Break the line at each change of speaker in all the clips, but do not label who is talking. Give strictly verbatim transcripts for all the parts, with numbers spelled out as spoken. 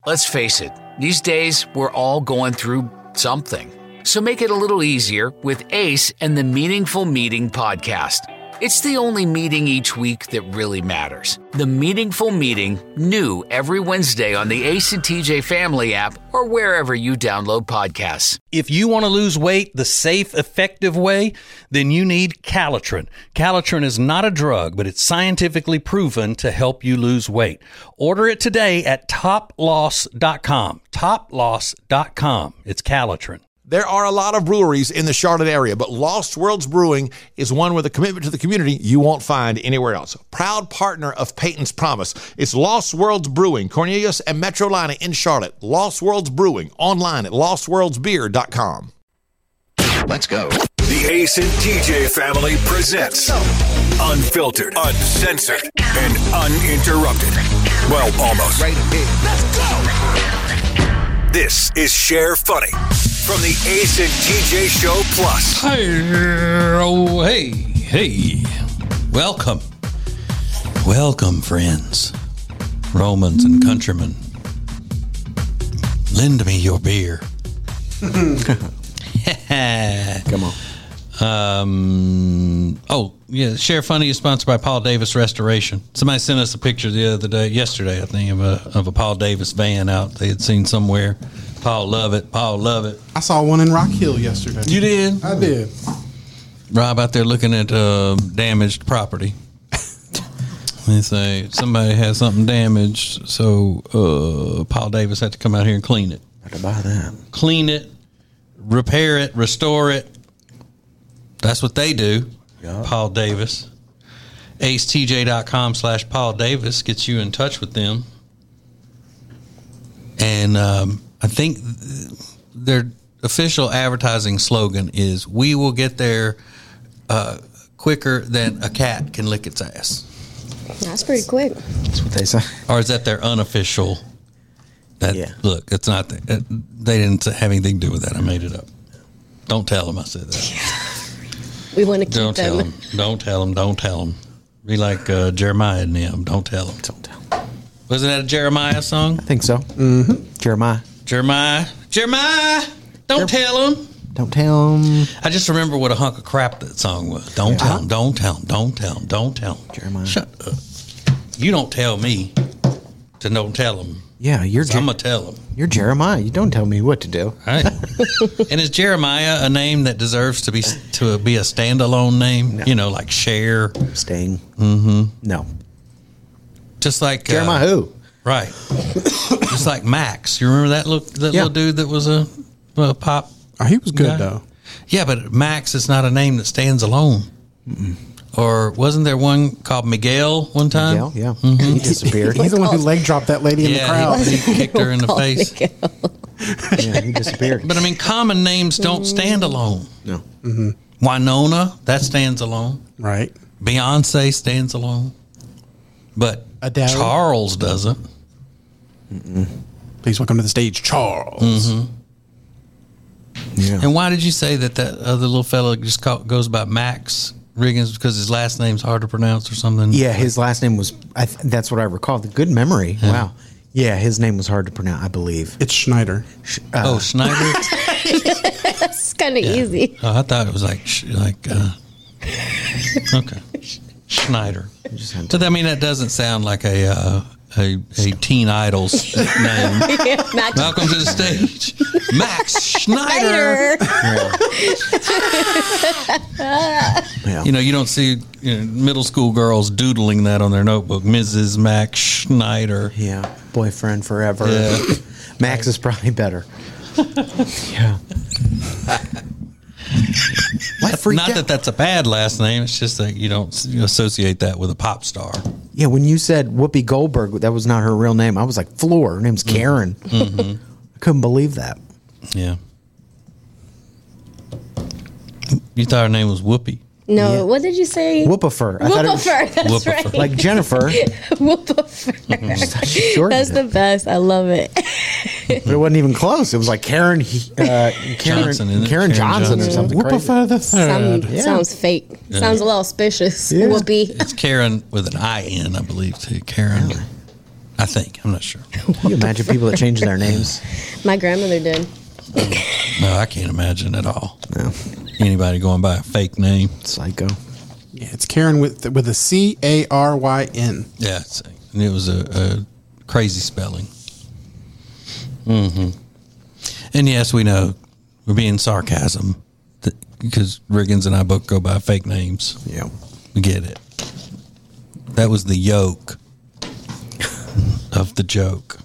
Let's face it, these days we're all going through something. So make it a little easier with Ace and the Meaningful Meeting podcast. It's the only meeting each week that really matters. The Meaningful Meeting, new every Wednesday on the Ace and T J Family app or wherever you download podcasts.
If you want to lose weight the safe, effective way, then you need Calitrin. Calitrin is not a drug, but it's scientifically proven to help you lose weight. Order it today at top loss dot com. top loss dot com. It's Calitrin.
There are a lot of breweries in the Charlotte area, but Lost Worlds Brewing is one with a commitment to the community you won't find anywhere else. Proud partner of Peyton's Promise. It's Lost Worlds Brewing, Cornelius and Metrolina in Charlotte. Lost Worlds Brewing, online at lost worlds beer dot com.
Let's go.
The Ace and T J Family presents Unfiltered, Uncensored, and Uninterrupted. Well, almost.
Right here.
Let's go. This is Share Funny from the Ace and T J Show Plus.
Hey, oh, hey, hey. Welcome. Welcome, friends, Romans and countrymen. Lend me your beer.
Come on.
Um. Oh, yeah. Share Funny is sponsored by Paul Davis Restoration. Somebody sent us a picture the other day, yesterday, I think, of a of a Paul Davis van out they had seen somewhere. Paul love it. Paul love it.
I saw one in Rock Hill yesterday.
You did?
I did.
Rob out there looking at uh, damaged property. They say somebody has something damaged, so uh, Paul Davis had to come out here and clean it.
I could buy that.
Clean it, repair it, restore it. That's what they do. Yep. Paul Davis. acetj.com slash Paul Davis gets you in touch with them. And um, I think their official advertising slogan is, we will get there uh, quicker than a cat can lick its ass.
That's pretty quick.
That's what they say.
Or is that their unofficial? That,
yeah.
Look, it's not. The, they didn't have anything to do with that. I made it up. Don't tell them I said that.
Yeah. We want to keep
don't
them.
Tell them. Don't tell them. Don't tell them. Be like uh, Jeremiah and them. Don't tell them.
Don't tell them.
Wasn't that a Jeremiah song?
I think so. Mm-hmm. Jeremiah.
Jeremiah. Jeremiah. Don't Jer- tell them.
Don't tell them.
I just remember what a hunk of crap that song was. Don't yeah. tell them. Don't tell them. Don't tell them. Don't tell them.
Jeremiah.
Shut up. You don't tell me to don't tell them.
Yeah, you're.
So Jer- I'm gonna tell them.
You're Jeremiah. You don't tell me what to do.
Right. And is Jeremiah a name that deserves to be to be a standalone name? No. You know, like Cher,
Sting.
Mm-hmm.
No.
Just like
Jeremiah
uh,
who?
Right. Just like Max. You remember that little that yeah. little dude that was a, a pop?
Oh, he was good
guy?
though.
Yeah, but Max is not a name that stands alone. Mm-mm. Or wasn't there one called Miguel one time?
Miguel, yeah. Mm-hmm. He disappeared.
He's the one who leg dropped that lady in
yeah,
the crowd.
He, he kicked her in the face.
Yeah, he disappeared.
But I mean, common names don't stand alone.
No.
Mm-hmm.
Winona, that stands alone.
Right.
Beyonce stands alone. But
Adele.
Charles doesn't.
Mm-mm. Please welcome to the stage, Charles.
Mm-hmm.
Yeah.
And why did you say that that other little fellow just call, goes by Max Riggins because his last name's hard to pronounce or something?
Yeah, his last name was, I th- that's what I recall. The good memory. Yeah. Wow. Yeah, his name was hard to pronounce, I believe.
It's Schneider.
Uh,
oh, Schneider?
That's kind of
yeah.
easy.
Oh, I thought it was like, like uh, okay. Schneider. So, I mean, that doesn't sound like a uh, a, a Teen Idol's name.
Yeah,
Welcome to the stage, Max Schneider.
Yeah.
You know, you don't see you know, middle school girls doodling that on their notebook. Missus Max Schneider.
Yeah, boyfriend forever.
Yeah.
Max is probably better. Yeah.
Not, not that that's a bad last name. It's just that you don't associate that with a pop star.
Yeah, when you said Whoopi Goldberg, that was not her real name. I was like, Floor. Her name's Karen.
Mm-hmm.
I couldn't believe that.
Yeah. You thought her name was Whoopi?
No,
Yeah.
What did you say?
Whoopifer. I
Whoopifer,
thought it was,
that's
Whoopifer.
right.
like Jennifer.
Whoopifer. That's the best. I love it.
But it wasn't even close. It was like Karen, uh, Karen
Johnson, isn't it?
Karen,
Karen
Johnson,
Johnson.
or something crazy.
Whoopifer the third.
Sound,
Yeah.
Sounds fake.
Yeah.
Sounds a little auspicious.
Yeah.
Whoopie.
It's Karen with an I N, I believe, too. Karen.
Really?
I think. I'm not sure.
Can you imagine people that change their names?
My grandmother did.
No, I can't imagine at all.
No.
Anybody going by a fake name.
Psycho.
Yeah, it's Karen with with a C A R Y N.
Yeah, it's, and it was a, a crazy spelling. Mm-hmm. And yes, we know we're being sarcasm that, because Riggins and I both go by fake names.
Yeah.
We get it. That was the yoke of the joke.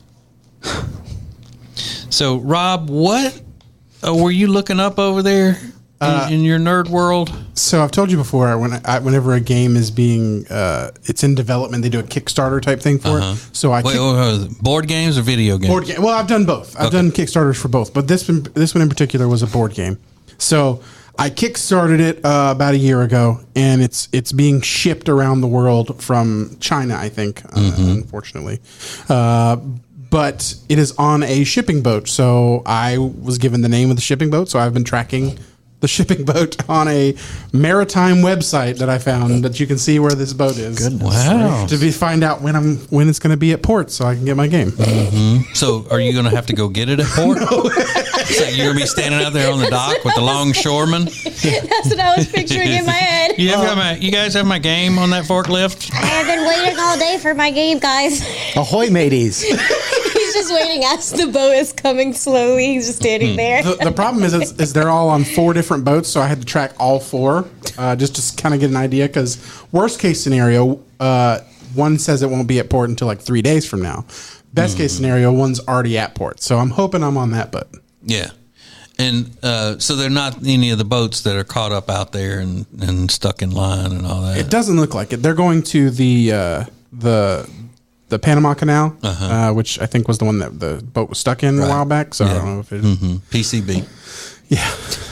So, Rob, what uh, were you looking up over there in,
Uh,
in your nerd world?
So I've told you before, when I, whenever a game is being, uh, it's in development, they do a Kickstarter type thing for
Uh-huh.
it. So I
Wait,
kick-
wait, wait, board games or video games?
board game. Well, I've done both. I've
Okay.
done Kickstarters for both, but this one, this one in particular was a board game. So I kickstarted it uh, about a year ago, and it's it's being shipped around the world from China, I think, uh, unfortunately. Uh, but it is on a shipping boat, so I was given the name of the shipping boat. So I've been tracking the shipping boat on a maritime website that I found that you can see where this boat is.
Wow.
To be find out when I'm when it's going to be at port, so I can get my game.
So, are you going to have to go get it at port? So you're going to be standing out there on the dock with the longshoreman?
That's what I was picturing in my head.
You, have got my, you guys have my game on that forklift?
I have been waiting all day for my game, guys.
Ahoy, mateys.
He's just waiting as the boat is coming slowly. He's just standing there.
The, the problem is, is, is they're all on four different boats, so I had to track all four uh, just to kind of get an idea. Because worst case scenario, uh, one says it won't be at port until like three days from now. Best case scenario, one's already at port. So I'm hoping I'm on that boat.
Yeah. And uh, so they're not any of the boats that are caught up out there and, and stuck in line and all that.
It doesn't look like it. They're going to the uh, the the Panama Canal,
Uh-huh.
uh, which I think was the one that the boat was stuck in
Right.
a while back. So I
Yeah.
don't know if it.
Mm-hmm. P C B,
Yeah.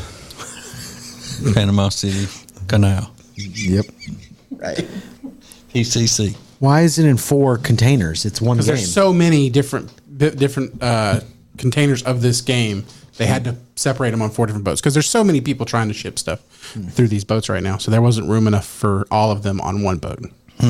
Panama City Canal,
Yep.
P C C.
Why is it in four containers? It's one game.
Because there's so many different di- different uh, containers of this game, they had to separate them on four different boats because there's so many people trying to ship stuff through these boats right now. So there wasn't room enough for all of them on one boat.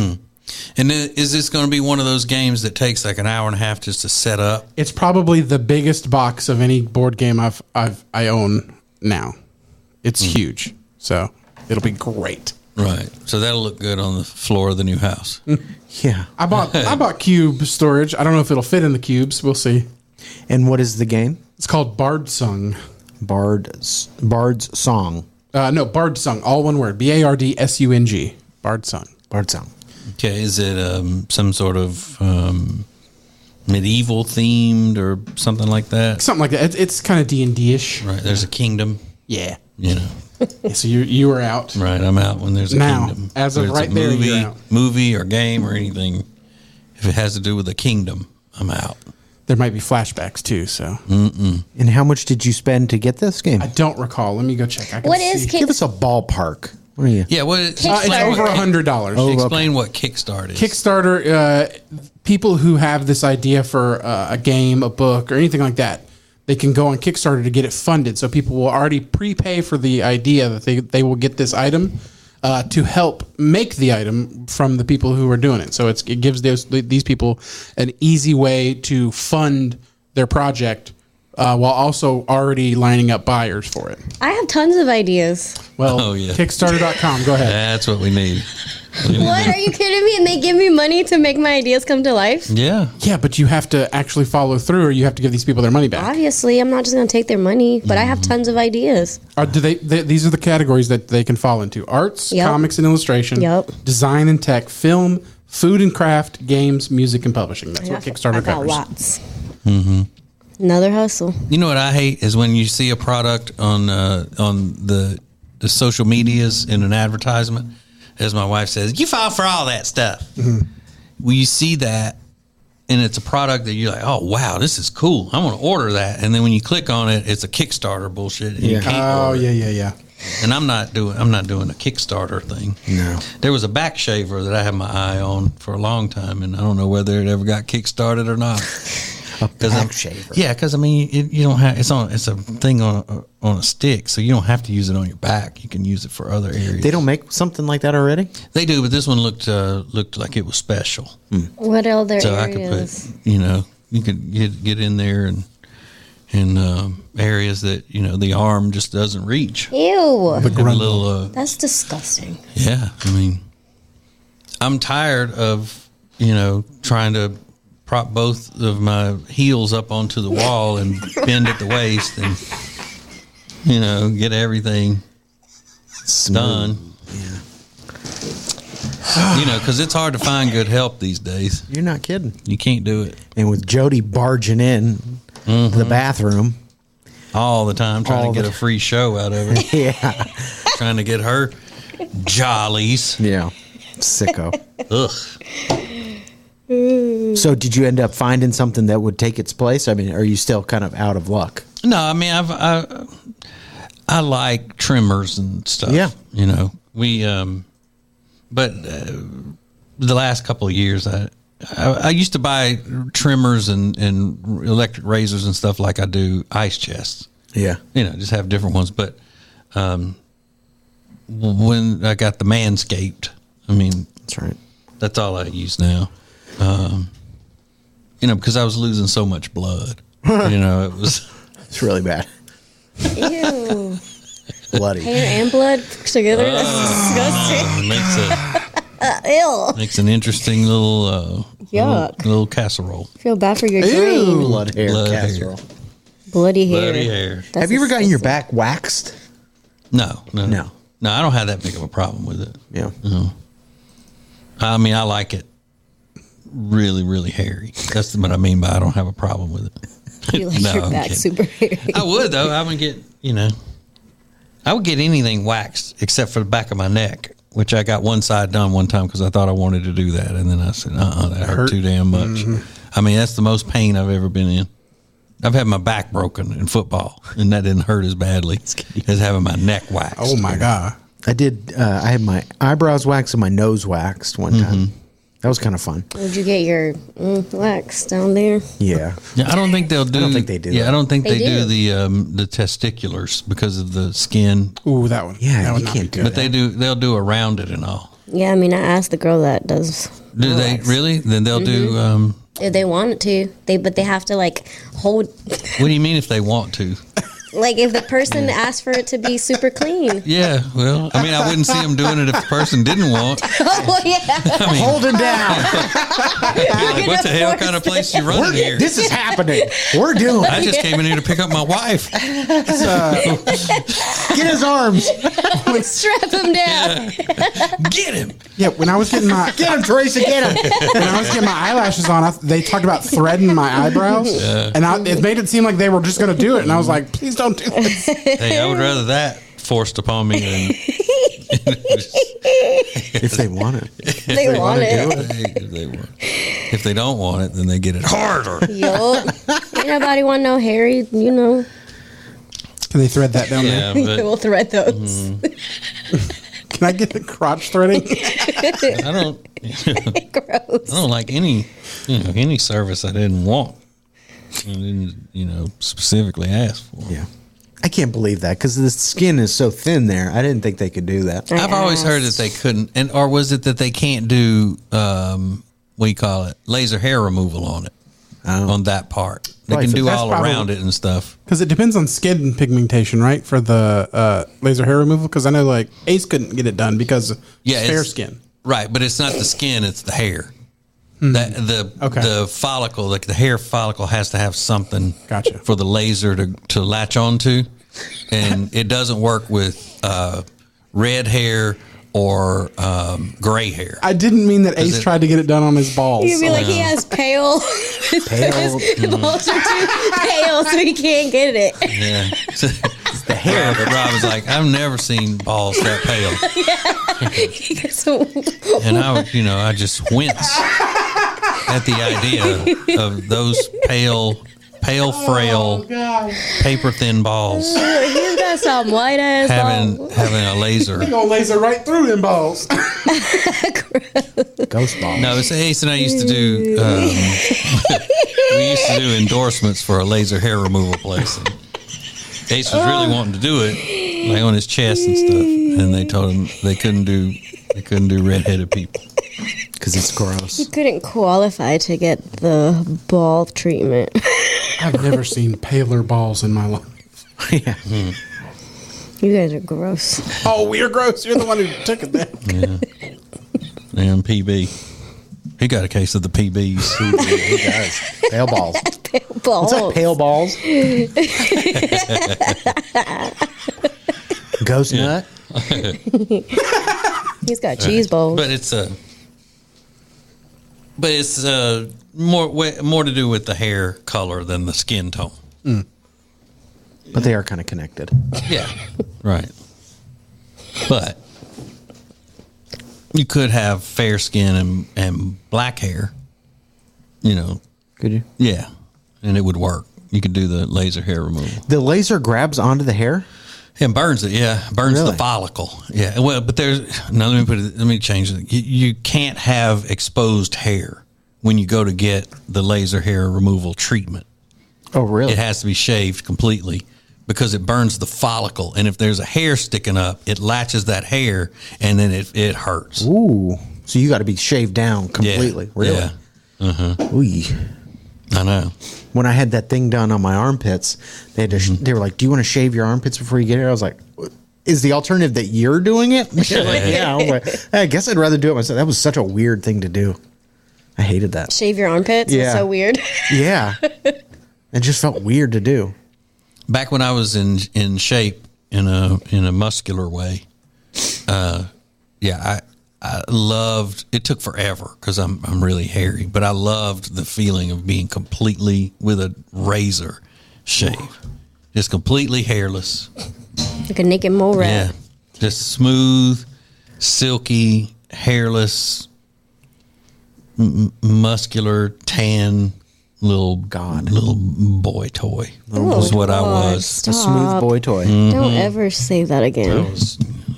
And then, is this going to be one of those games that takes like an hour and a half just to set up?
It's probably the biggest box of any board game I've I've I own now. It's huge, so it'll be great.
Right. So that'll look good on the floor of the new house.
yeah.
I bought I bought cube storage. I don't know if it'll fit in the cubes. We'll see.
And what is the game?
It's called Bard Sung.
Bard's Bard's Song.
Uh, no, Bard Sung, all one word. B A R D S U N G. Bard Sung.
Bard Song.
Okay. Is it um, some sort of um, medieval themed or something like that?
Something like that. It's, it's kind of D and D ish.
Right. There's a kingdom.
Yeah.
You know.
Yeah, so you you were out.
Right. I'm out when there's a
Now,
kingdom.
as of
Whether it's
right
a
there,
movie,
you're out.
movie or game or anything. If it has to do with a kingdom, I'm out.
There might be flashbacks too. So
And how much did you spend to get this game?
I don't recall. Let me go check. I can
What is
see.
Kick-
Give us a ballpark. What are you?
Yeah. What?
Uh, it's
Kickstarter.
over a hundred dollars.
Oh,
Explain what Kickstart is.
Kickstarter. Uh, people who have this idea for uh, a game, a book, or anything like that, they can go on Kickstarter to get it funded. So people will already prepay for the idea that they they will get this item uh, to help make the item from the people who are doing it. So it's, it gives those these people an easy way to fund their project. Uh, while also already lining up buyers for it.
I have tons of ideas.
Well,
Oh, yeah.
Kickstarter dot com. Go ahead.
That's what we need. We need
What?
to-
Are you kidding me? And they give me money to make my ideas come to life?
Yeah.
Yeah, but you have to actually follow through, or you have to give these people their money back.
Obviously, I'm not just going to take their money, but I have tons of ideas.
Or do they, they? These are the categories that they can fall into: arts,
Yep.
comics and illustration,
Yep.
design and tech, film, food and craft, games, music and publishing. That's
I
what
got-
Kickstarter
I got
covers.
lots. Another hustle.
You know what I hate is when you see a product on uh, on the the social medias in an advertisement, as my wife says, you fall for all that stuff.
Mm-hmm.
Well, you see that, and it's a product that you're like, oh wow, this is cool. I'm going to order that, and then when you click on it, it's a Kickstarter bullshit. And you
Yeah.
can't
Oh
order
yeah,
it.
yeah, yeah.
And I'm not doing I'm not doing a Kickstarter thing.
No.
There was a back shaver that I had my eye on for a long time, and I don't know whether it ever got kickstarted or not.
A
Cause
back
I'm-
shaver.
Yeah, because I mean, it, you don't have it's on it's a thing on a, on a stick, so you don't have to use it on your back. You can use it for other areas.
They don't make something like that already?
They do, but this one looked uh, looked like it was special.
What other
So I could
areas?
put, you know, you could get get in there and in um, areas that you know the arm just doesn't reach.
Ew.
Have a little, uh,
That's disgusting.
yeah. I mean, I'm tired of you know trying to prop both of my heels up onto the wall and bend at the waist and you know get everything done. You know, because it's hard to find good help these days.
You're not kidding.
You can't do it
And with Jody barging in to the bathroom.
all the time, trying
All
to get
the
a free show out of it.
Yeah.
Trying to get her jollies.
Yeah. Sicko.
Ugh.
So did you end up finding something that would take its place? I mean, are you still kind of out of luck?
No, I mean, I've, I I like trimmers and stuff.
Yeah.
You know, we, um, but uh, the last couple of years, I, I, I used to buy trimmers and, and electric razors and stuff like I do ice chests.
Yeah.
You know, just have different ones. But um, when I got the Manscaped, I mean,
That's right.
that's all I use now. Um, you know, because I was losing so much blood. You know, it was.
It's really bad.
Ew.
Bloody.
Hair and blood together. That's disgusting.
It makes a
Uh, ew.
makes an interesting little uh,
Yuck.
little, little casserole.
Feel bad for your
Ew.
dream.
Blood hair
Blood hair.
casserole.
Bloody hair.
Bloody hair.
That's
Have you ever gotten your
disgusting.
back waxed?
No, no,
No.
no. I don't have that big of a problem with it.
Yeah.
I mean, I like it really, really hairy. That's what I mean by I don't have a problem with it.
You like
No,
your
I'm
back
kidding.
super hairy.
I would though. I would get you know, I would get anything waxed except for the back of my neck, which I got one side done one time because I thought I wanted to do that, and then I said, "Uh, uh that hurt,
Hurt?
too damn much."
Mhm.
I mean, that's the most pain I've ever been in. I've had my back broken in football, and that didn't hurt as badly as having my neck waxed.
Oh my god.
I did. Uh, I had my eyebrows waxed and my nose waxed one time. That was kind of fun.
Would you get your mm, wax down there?
Yeah.
Yeah, I don't think they'll do.
don't think they do
Yeah,
that.
I don't think
They
they, do.
do.
the um, the testiculars because of the skin.
Ooh, that one.
Yeah,
that would
you
not
can't
be
do
good.
But they do. They'll do around it and all.
Yeah, I mean, I asked the girl that does.
Do they
wax.
really? Then they'll do. Um,
If they wanted to, they but they have to like hold.
what do you mean if they want to?
Like if the person asked for it to be super clean.
Yeah. Well, I mean, I wouldn't see them doing it if the person didn't want.
Oh yeah.
I mean,
Hold him down.
like, what the hell kind of place you running here?
This is happening. We're doing.
I just came in here to pick up my wife.
Get his arms.
Strap him down.
Get him.
Yeah, when I was getting my
Get him, Teresa. Get him.
when I was getting my eyelashes on, I, they talked about threading my eyebrows, and I, it made it seem like they were just going to do it, and I was like, please don't do this.
Hey, I would rather that forced upon me than
If they want it.
They want it.
if they want. If they don't want it, then they get it harder.
Yup. Ain't nobody want no hairy, you know.
Can they thread that down
Yeah,
there?
We'll
but
thread those.
Can I get the crotch threading?
I don't.
Gross.
I don't like any, you know, any service I didn't want. I didn't, you know, specifically ask for.
Yeah. I can't believe that because the skin is so thin there. I didn't think they could do that.
I've always heard that they couldn't, and or was it that they can't do, um, what do you call it, laser hair removal on it,
Oh.
on that part. They
Right,
can
so
do
that's
all
probably-
around it and stuff.
Because it depends on skin pigmentation, right? For the uh, laser hair removal. Because I know like Ace couldn't get it done because
Yeah,
it's fair
it's-
skin.
Right, but it's not the skin; it's the hair. That the
Okay.
the follicle, like the hair follicle, has to have something
Gotcha.
for the laser to to latch onto, and it doesn't work with uh, red hair or um, gray hair.
I didn't mean that Ace
it-
tried to get it done on his balls.
You'd be like, he has pale.
Pale.
His balls are too pale, so he can't get it.
Yeah,
The hair.
Rob, Rob was like, I've never seen balls that pale,
So,
and I, would, you know, I just wince at the idea of those pale, pale, frail, paper thin balls.
He's got some white ass
having
balls.
having a laser.
You're gonna laser right through them balls.
Ghost balls.
No, it's Ace and I used to do. Um, we used to do endorsements for a laser hair removal place. And Ace was really wanting to do it, like on his chest and stuff, and they told him they couldn't do they couldn't do redheaded people
Because it's gross.
You couldn't qualify to get the ball treatment.
I've never seen paler balls in my life.
Yeah.
You guys are gross.
Oh, we're gross. You're the one who took it then.
Yeah. And P B. He got a case of the P Bs.
He does. Pale balls.
Pale balls.
What's up, pale balls? Ghost nut?
He's got cheese balls.
But it's a. Uh, but it's uh, more way, more to do with the hair color than the skin tone.
Mm. But they are kind of connected.
Yeah, right. But you could have fair skin and, and black hair, you know.
Could you?
Yeah, and it would work. You could do the laser hair removal.
The laser grabs onto the hair?
It burns it, yeah. Burns
Really?
the follicle. Yeah. Well, but there's now let me put it let me change it. You, you can't have exposed hair when you go to get the laser hair removal treatment.
Oh, really?
It has to be shaved completely because it burns the follicle. And if there's a hair sticking up, it latches that hair and then it it hurts.
Ooh. So you got to be shaved down completely.
Yeah.
Really?
Yeah. Uh-huh.
Ooh.
I know.
When I had that thing done on my armpits, they had to. Sh- they were like, "Do you want to shave your armpits before you get here?" I was like, "Is the alternative that you're doing it?" They're like, yeah. I was like, I guess I'd rather do it myself. That was such a weird thing to do. I hated that.
Shave your armpits?
Yeah.
That's so weird.
Yeah, it just felt weird to do.
Back when I was in in shape in a in a muscular way, uh, yeah, I I loved. It took forever because I'm I'm really hairy, but I loved the feeling of being completely with a razor shave, just completely hairless.
Like a naked mole rat.
Yeah, just smooth, silky, hairless, m- muscular, tan little
God,
little boy toy. That
Oh,
was what I
God,
was.
stop.
A smooth boy toy.
Don't ever say that again.
I was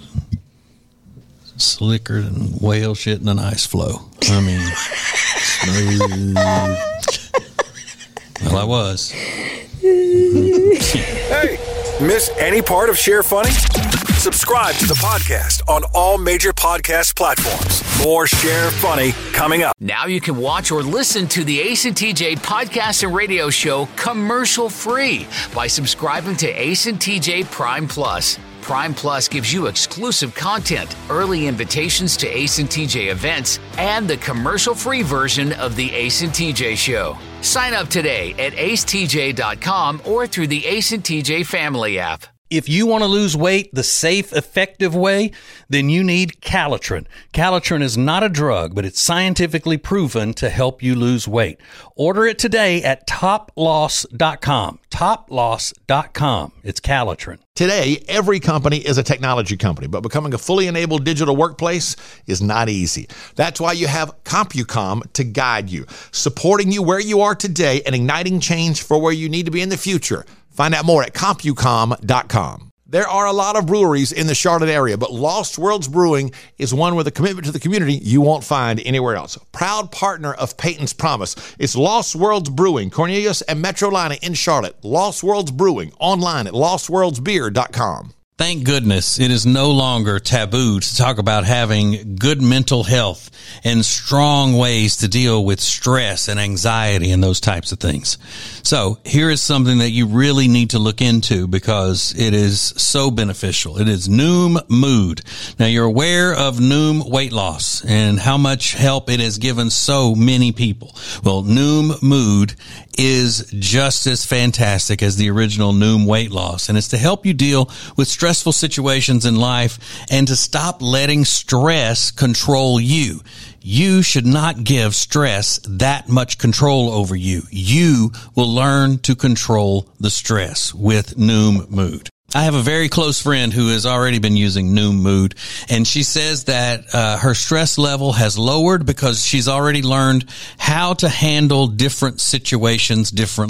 slicker than whale shit in an ice flow. I mean, smooth. Well, I was.
Hey, miss any part of Share Funny? Subscribe to the podcast on all major podcast platforms. More Share Funny coming up.
Now you can watch or listen to the Ace and T J podcast and radio show commercial free by subscribing to Ace and T J Prime Plus. Prime Plus gives you exclusive content, early invitations to Ace and T J events, and the commercial-free version of the Ace and T J show. Sign up today at ace t j dot com or through the Ace and T J family app.
If you want to lose weight the safe, effective way, then you need Calitrin. Calitrin is not a drug, but it's scientifically proven to help you lose weight. Order it today at top loss dot com. top loss dot com. It's Calitrin.
Today, every company is a technology company, but becoming a fully enabled digital workplace is not easy. That's why you have CompuCom to guide you, supporting you where you are today and igniting change for where you need to be in the future. Find out more at compucom dot com. There are a lot of breweries in the Charlotte area, but Lost Worlds Brewing is one with a commitment to the community you won't find anywhere else. Proud partner of Peyton's Promise. It's Lost Worlds Brewing, Cornelius and Metrolina in Charlotte. Lost Worlds Brewing, online at lost worlds beer dot com.
Thank goodness it is no longer taboo to talk about having good mental health and strong ways to deal with stress and anxiety and those types of things. So here is something that you really need to look into because it is so beneficial. It is Noom Mood. Now you're aware of Noom weight loss and how much help it has given so many people. Well, Noom Mood is just as fantastic as the original Noom weight loss, and it's to help you deal with stressful situations in life and to stop letting stress control you. You should not give stress that much control over you. You will learn to control the stress with Noom Mood. I have a very close friend who has already been using Noom Mood, and she says that uh, her stress level has lowered because she's already learned how to handle different situations differently.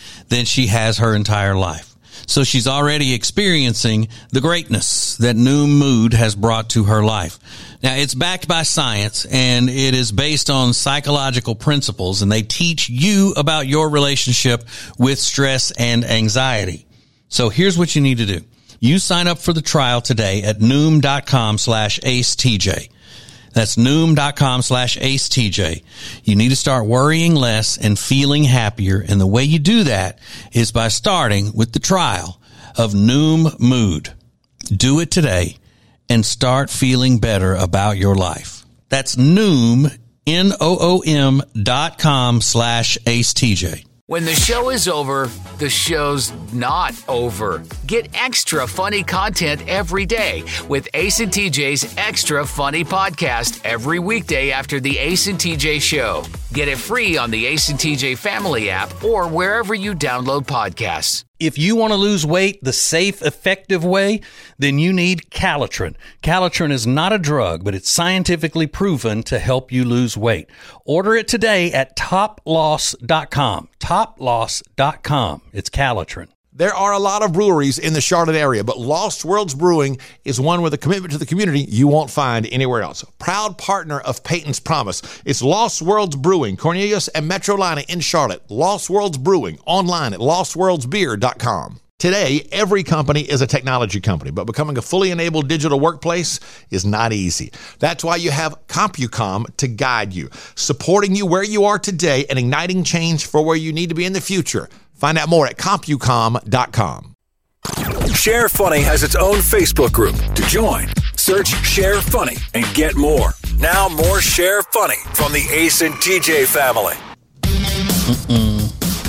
than she has her entire life. So she's already experiencing the greatness that Noom Mood has brought to her life. Now, it's backed by science, and it is based on psychological principles, and they teach you about your relationship with stress and anxiety. So here's what you need to do. You sign up for the trial today at Noom.com slash AceTJ. That's Noom.com slash AceTJ. You need to start worrying less and feeling happier. And the way you do that is by starting with the trial of Noom Mood. Do it today and start feeling better about your life. That's Noom, N O O M dot com slash AceTJ.
When the show is over, the show's not over. Get extra funny content every day with Ace and T J's Extra Funny Podcast every weekday after the Ace and T J Show. Get it free on the Ace and T J Family app or wherever you download podcasts.
If you want to lose weight the safe, effective way, then you need Calitrin. Calitrin is not a drug, but it's scientifically proven to help you lose weight. Order it today at top loss dot com. top loss dot com. It's Calitrin.
There are a lot of breweries in the Charlotte area, but Lost Worlds Brewing is one with a commitment to the community you won't find anywhere else. Proud partner of Peyton's Promise. It's Lost Worlds Brewing, Cornelius and Metrolina in Charlotte. Lost Worlds Brewing, online at lost worlds beer dot com. Today, every company is a technology company, but becoming a fully enabled digital workplace is not easy. That's why you have CompuCom to guide you, supporting you where you are today and igniting change for where you need to be in the future. Find out more at compucom dot com.
Share Funny has its own Facebook group. To join, search Share Funny and get more. Now more Share Funny from the Ace and T J family.
Mm-mm.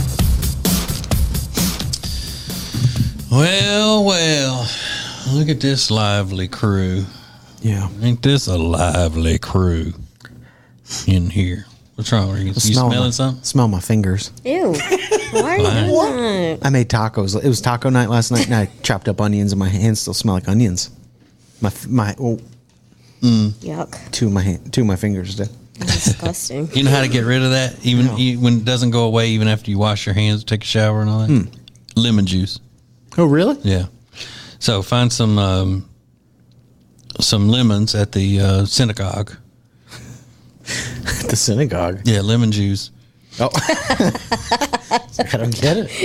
Well, well, look at this lively crew.
Yeah.
Ain't this a lively crew in here? What's wrong? Are you, you
Smell
smelling
my,
something?
Smell my fingers.
Ew. Why are you doing that?
I made tacos. It was taco night last night, and I chopped up onions, and my hands still smell like onions. My my oh,
Yuck.
two of my hand, two of my fingers did.
Disgusting.
You know how to get rid of that, even
No.
e- when it doesn't go away, even after you wash your hands, take a shower, and all that.
Hmm.
Lemon juice.
Oh, really?
Yeah. So find some um, some lemons at the uh, synagogue.
At the synagogue.
Yeah, lemon juice.
Oh, I don't get it.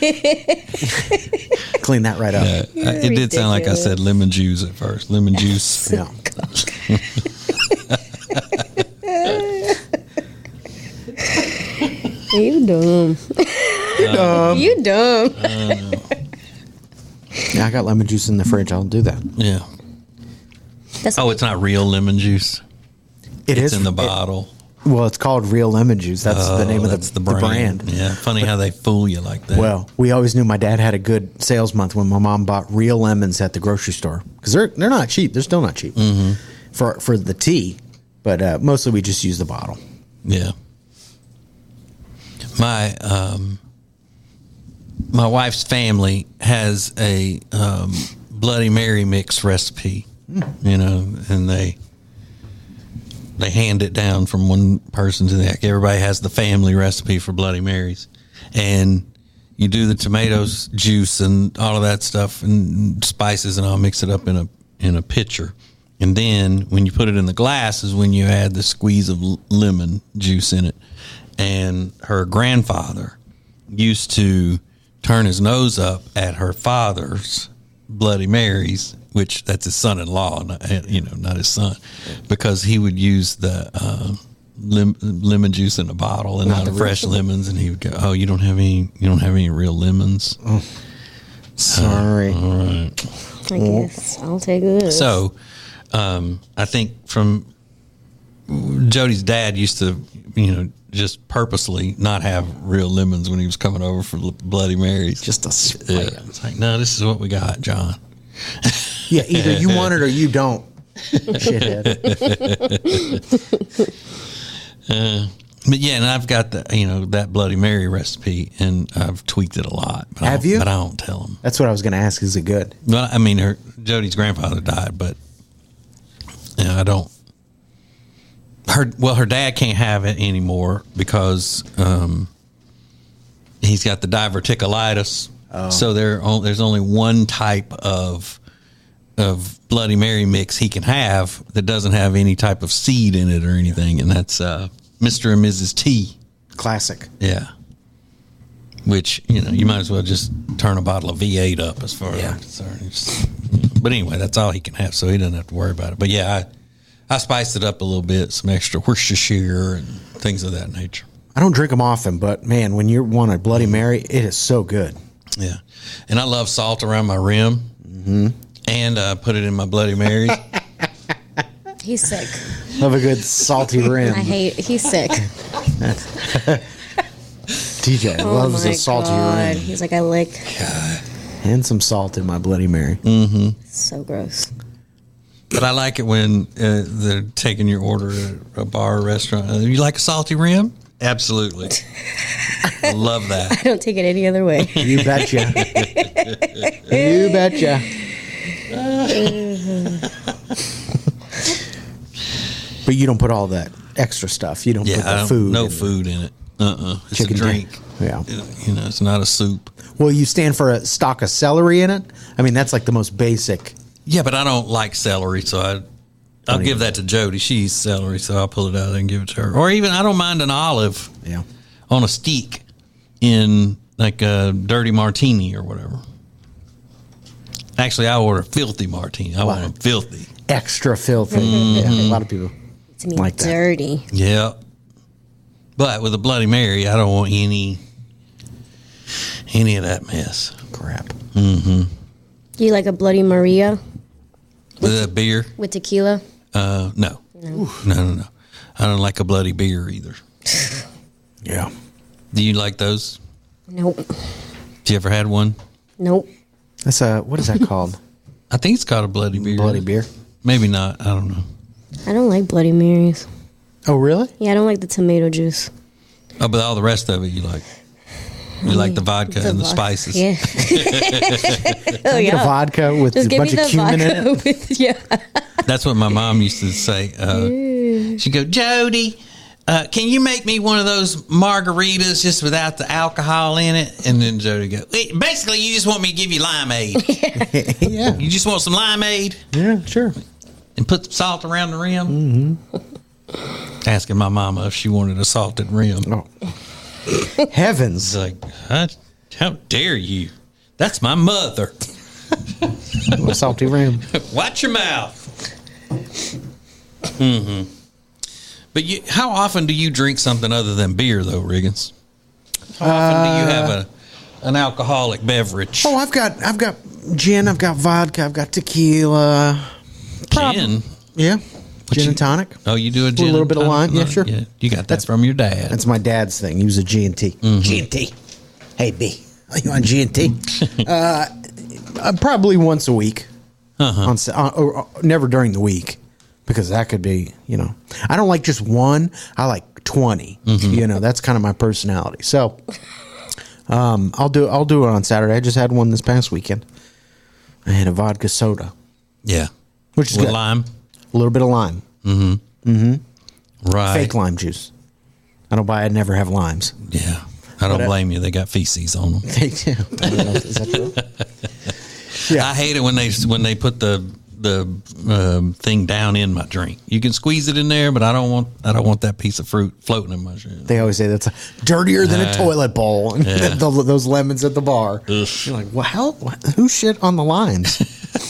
Clean that right up.
Uh, it did sound like I
ridiculous.
said lemon juice at first. Lemon juice.
Yeah.
You dumb. You dumb.
Yeah, I got lemon juice in the fridge. I'll do that.
Yeah.
That's
Oh, it's not real lemon juice.
It
It's
is
in the
it-
bottle.
well, it's called Real Lemon Juice. That's the
Oh,
name of the,
that's the
the
brand.
brand.
Yeah. Funny how they fool you like that.
Well, we always knew my dad had a good sales month when my mom bought real lemons at the grocery store because they're they're not cheap. They're still not cheap
Mm-hmm.
for for the tea, but uh, mostly we just use the bottle.
Yeah. My um, my wife's family has a um, Bloody Mary mix recipe, you know, and they they hand it down from one person to the next. Everybody has the family recipe for Bloody Marys, and you do the tomatoes juice and all of that stuff and spices and all, mix it up in a in a pitcher. And then when you put it in the glass is when you add the squeeze of l- lemon juice in it. And her grandfather used to turn his nose up at her father's Bloody Marys, which that's his son-in-law, not, you know, not his son, because he would use the uh, lim- lemon juice in a bottle and not the fresh lemons, and he would go, "Oh, you don't have any, you don't have any real lemons."
Oh, sorry.
Uh, all right.
I guess I'll take this.
So, um, I think from Jody's dad used to, you know, just purposely not have real lemons when he was coming over for l- Bloody Marys.
Just a
yeah.
spray.
It's like, no, this is what we got, John.
Yeah, either you want it or you don't. Shithead.
Uh, but yeah, and I've got the, you know, that Bloody Mary recipe, and I've tweaked it a lot. But I
Have
don't-
you?
But I don't tell them.
That's what I was going to ask. Is it good?
Well, I mean, her Jody's grandfather died, but you know, I don't. Her well, her dad can't have it anymore because um, he's got the diverticulitis. Oh. So there, there's only one type of of Bloody Mary mix he can have that doesn't have any type of seed in it or anything, and that's uh, Mister and Missus T.
Classic.
Yeah. Which, you know, you might as well just turn a bottle of V eight up as far
yeah.
as I'm concerned. Just, but anyway, that's all he can have, so he doesn't have to worry about it. But yeah, I, I spiced it up a little bit, some extra Worcestershire and things of that nature.
I don't drink them often, but man, when you want a Bloody Mary, it is so good.
Yeah. And I love salt around my rim. Mm-hmm. And I uh, put it in my Bloody Marys.
He's sick.
Love a good salty rim.
I hate, he's sick.
D J
oh
loves
my
a salty
God.
rim.
He's like, I lick.
God.
And some salt in my Bloody Mary.
Mm-hmm.
So gross.
But I like it when uh, they're taking your order at a bar or restaurant. Uh, you like a salty rim? Absolutely. I love that.
I don't take it any other way.
You betcha. You betcha. But you don't put all that extra stuff. You don't
yeah,
put the
I don't,
food.
no
in
food in it. Uh-uh. It's
Chicken
a drink.
Drink. Yeah.
You know, it's not a soup.
Well, you stand for a stalk of celery in it? I mean, that's like the most basic.
Yeah, but I don't like celery, so I, I'll
Don't
give
even.
that to Jody. She eats celery, so I'll pull it out and give it to her. Or even, I don't mind an olive
Yeah.
on a steak in like a dirty martini or whatever. Actually, I order filthy martini. I want them filthy.
Extra filthy.
Mm-hmm.
Yeah, a lot of people
To me,
like that.
dirty.
Yeah. But with a Bloody Mary, I don't want any any of that mess.
Crap.
Mm-hmm.
Do you like a Bloody Maria
The beer?
with tequila?
Uh, no. No. no, no, no. I don't like a bloody beer either.
Yeah.
Do you like those?
Nope.
Have you ever had one?
Nope.
That's a, what is that called?
I think it's called a bloody beer.
Bloody beer.
Maybe not. I don't know.
I don't like Bloody Marys.
Oh, really?
Yeah, I don't like the tomato juice.
Oh, but all the rest of it you like. You like the vodka
The
and the
vo-
spices.
Yeah. oh,
Get a
yeah.
vodka with
Just
a
give
bunch
me
of
the
cumin in
vodka
it.
with, yeah.
That's what my mom used to say. Uh, she'd go, Jody, uh, can you make me one of those margaritas just without the alcohol in it? And then Jody would go, "Wait, basically, you just want me to give you limeade.
Yeah.
You just want some limeade
Yeah, sure.
and put some salt around the rim? Mm-hmm. Asking my mama if she wanted a salted rim.
Oh. Heavens.
It's like, how, how dare you? That's my mother.
A salty rim.
Watch your mouth. Mm-hmm. But you, how often do you drink something other than beer, though, Riggins? How often do you have a an alcoholic beverage?
Oh, I've got I've got gin, I've got vodka, I've got tequila.
Gin.
Yeah. Gin
you-
and tonic.
Oh, you do a
With
gin
a little
and
bit of
tonic?
lime. Yeah, sure.
Yeah, you got that
That's-
from your dad.
That's my dad's thing. He was a G and T.
Mm-hmm.
G and T. Hey, B. Are you on G and T? uh, uh, probably once a week.
Uh-huh.
On, Sa- uh, or, or never during the week, because that could be, you know. I don't like just one. I like twenty.
Mm-hmm.
You know, that's kind of my personality. So, um, I'll do I'll do it on Saturday. I just had one this past weekend. I had a vodka soda,
Yeah.
which is
With
good.
lime.
A little bit of lime,
Right.
fake lime juice. I don't buy. I never have limes.
Yeah. I don't
But, uh,
blame you. They got feces on them.
They do. I don't know. Is that true? Yeah.
I hate it when they when they put the the um, thing down in my drink. You can squeeze it in there, but I don't want I don't want that piece of fruit floating in my drink.
They always say that's dirtier than a
Uh,
toilet bowl. And
yeah.
the, those lemons at the bar.
Ugh.
You're like, well, hell, who shit on the lines?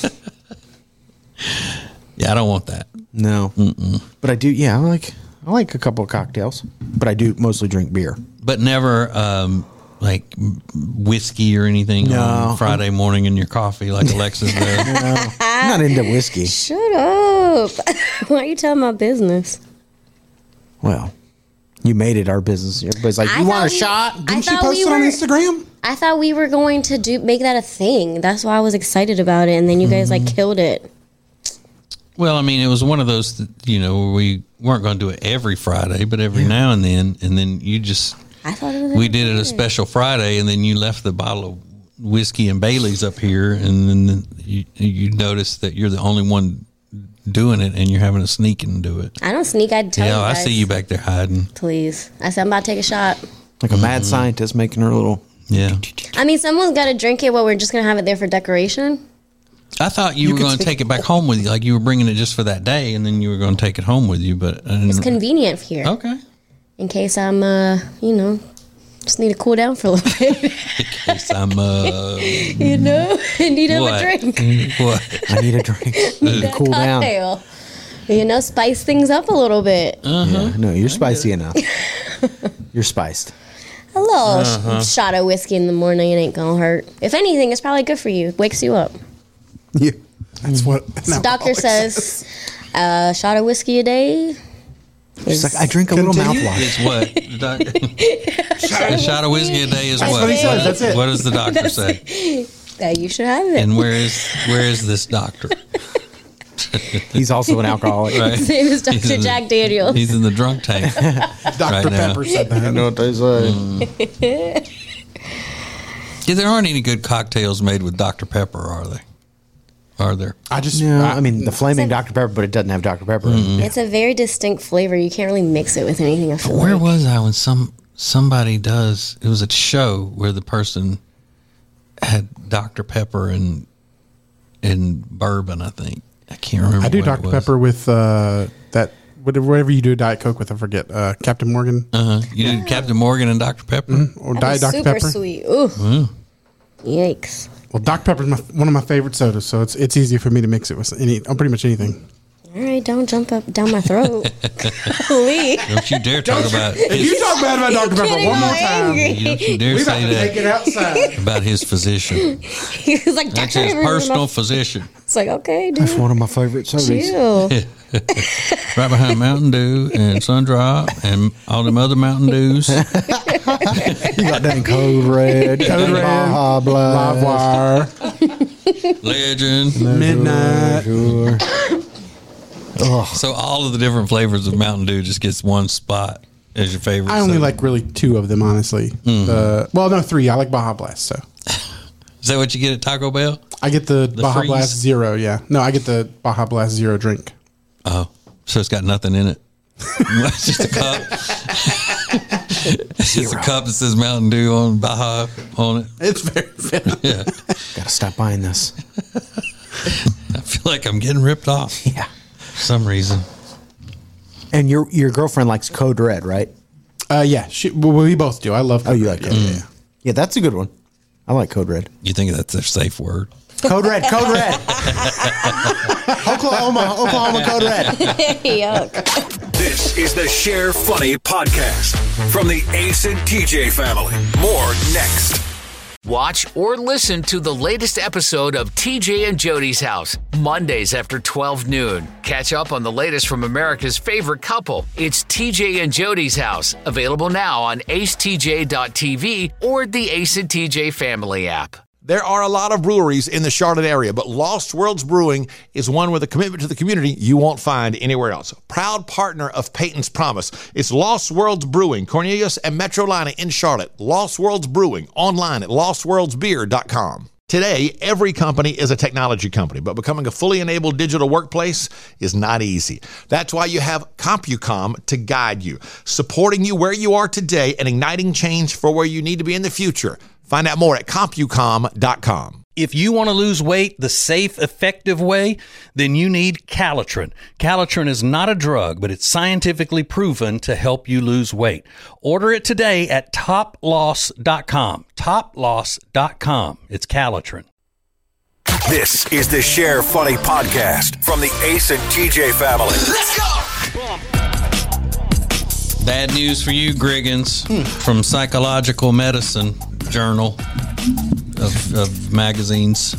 Yeah, I don't want that.
No, Mm-mm. But I do. Yeah, I like I like a couple of cocktails, but I do mostly drink beer.
But never um, like whiskey or anything
No.
on Friday morning in your coffee like Alexis does.
I'm not into whiskey.
Shut up. Why are you telling my business?
Well, you made it our business. Everybody's like,
I
you want a
thought we-
shot?
I
Didn't she
thought
post
we
it on
were-
Instagram?
I thought we were going to do make that a thing. That's why I was excited about it, and then you guys like killed it.
Well, I mean, it was one of those, that, you know, where we weren't going to do it every Friday, but every now and then. And then you just,
I thought it was.
we did it a special Friday, and then you left the bottle of whiskey and Bailey's up here, and then you, you notice that you're the only one doing it, and you're having to sneak and do it.
I don't sneak. I'd tell
Yeah,
you
I
guys.
see you back there hiding.
Please. I said I'm about to take a shot.
Like a mad scientist making her little.
Yeah.
I mean, someone's got to drink it. What, we're just going to have it there for decoration?
I thought you,
You
were
could
going to
take-
take it back home with you. Like you were bringing it just for that day, and then you were going to take it home with you. But I didn't-
It's convenient here.
okay.
In case I'm, uh, you know, just need to cool down for a little bit.
Yes, I'm. Uh,
you know, I need to have
what?
a drink.
What?
I need a drink.
Need a
cool down.
cocktail. You know, spice things up a little bit.
Yeah, no, you're spicy enough. You're spiced.
A little
Uh-huh.
sh- shot of whiskey in the morning, it ain't gonna hurt. If anything, it's probably good for you. Wakes you up.
Yeah, that's what
The
an
doctor
alcoholic
says a shot of whiskey a day.
She's like, I drink a little
Continue.
mouthwash.
It's what? The doc- a shot of whiskey a day is
That's
what?
what he says, that's it.
What does the doctor say?
That you should have it.
And where is where is this doctor?
He's also an alcoholic.
Right.
His name is
He's
Doctor
in the-
Jack Daniels.
He's in the drunk tank.
Doctor
Right now.
Pepper said that.
I know what they say.
Yeah, there aren't any good cocktails made with Doctor Pepper, are they? Are there?
I just,
No, I mean the flaming Doctor Pepper, but it doesn't have Doctor Pepper. in it.
It's a very distinct flavor. You can't really mix it with anything. I feel
Where
like.
was I when some somebody does? It was a show where the person had Doctor Pepper and and bourbon. I think I can't remember.
I do
what it
Doctor
was.
Pepper with uh, that whatever, whatever you do Diet Coke with. I forget uh, Captain Morgan
Uh huh. You did Captain Morgan and Doctor Pepper.
or
That
Diet
was
Doctor
super
Pepper.
sweet. Ooh. Yikes.
Well, Doctor Pepper is my, one of my favorite sodas, so it's it's easier for me to mix it with any, on pretty much anything.
All right, don't jump up down my throat. Holy.
Don't you dare talk about
If
his,
you talk bad about Doctor Pepper
Getting
one more
all
time,
angry.
don't you dare
we about
say
to take
that
it outside.
about his physician.
He was like,
That's
Doctor
his
Pepper.
personal physician.
It's like, okay,
That's
dude.
one of my favorite sodas.
Chill.
Right behind Mountain Dew and Sun Drop and all them other Mountain Dews.
You got dang Code Red,
Code Red,
Baja Blast,
Live Wire,
Legend.
Midnight.
Sure.
So all of the different flavors of Mountain Dew just gets one spot as your favorite.
I only
soda.
like really two of them, honestly. Uh, well, no, three. I like Baja Blast, so
Is that what you get at Taco Bell?
I get the, Baja
freeze?
Blast Zero. Yeah, no, I get the Baja Blast Zero drink.
Oh, so it's got nothing in it. It's just a cup. It's just a cup that says Mountain Dew on Baja on it.
It's very good.
Yeah,
Gotta stop buying this.
I feel like I'm getting ripped off
Yeah.
for some reason.
And your your girlfriend likes Code Red, right?
Uh, yeah, she, well, we both do. I love.
Oh, you
Code
like
Red.
Code
Yeah,
Red?
yeah, yeah.
Yeah, that's a good one. I like Code Red.
You think that's a safe word?
Code Red, Code Red. Oklahoma, Oklahoma Code Red.
Yuck.
This is the Share Funny podcast from the Ace and T J family. More next.
Watch or listen to the latest episode of T J and Jody's House, Mondays after twelve noon. Catch up on the latest from America's favorite couple. It's T J and Jody's House, available now on ace t j dot t v or the Ace and T J family app.
There are a lot of breweries in the Charlotte area, but Lost Worlds Brewing is one with a commitment to the community you won't find anywhere else. Proud partner of Peyton's Promise. It's Lost Worlds Brewing, Cornelius and Metrolina in Charlotte. Lost Worlds Brewing, online at lost worlds beer dot com. Today, every company is a technology company, but becoming a fully enabled digital workplace is not easy. That's why you have CompuCom to guide you, supporting you where you are today and igniting change for where you need to be in the future. Find out more at compucom dot com.
If you want to lose weight the safe, effective way, then you need Calitrin. Calitrin is not a drug, but it's scientifically proven to help you lose weight. Order it today at top loss dot com. top loss dot com. It's Calitrin.
This is the Share Funny podcast from the Ace and T J family. Let's go!
Bad news for you, Griggins, from Psychological Medicine Journal of, of magazines.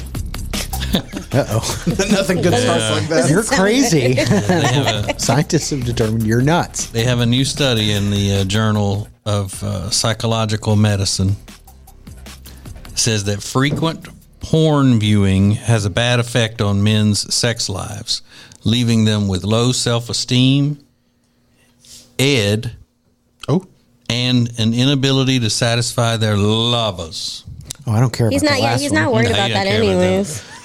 Uh-oh.
Nothing good starts like that.
You're crazy.
They have a,
Scientists have determined you're nuts.
they have a new study in the uh, Journal of uh, Psychological Medicine. It says that frequent porn viewing has a bad effect on men's sex lives, leaving them with low self-esteem, ed,
Oh,
and an inability to satisfy their lovers.
Oh, I don't care
He's
about
not.
the
Yeah,
last
he's
one.
not worried
No,
about
you
that
don't care about that.
anyways.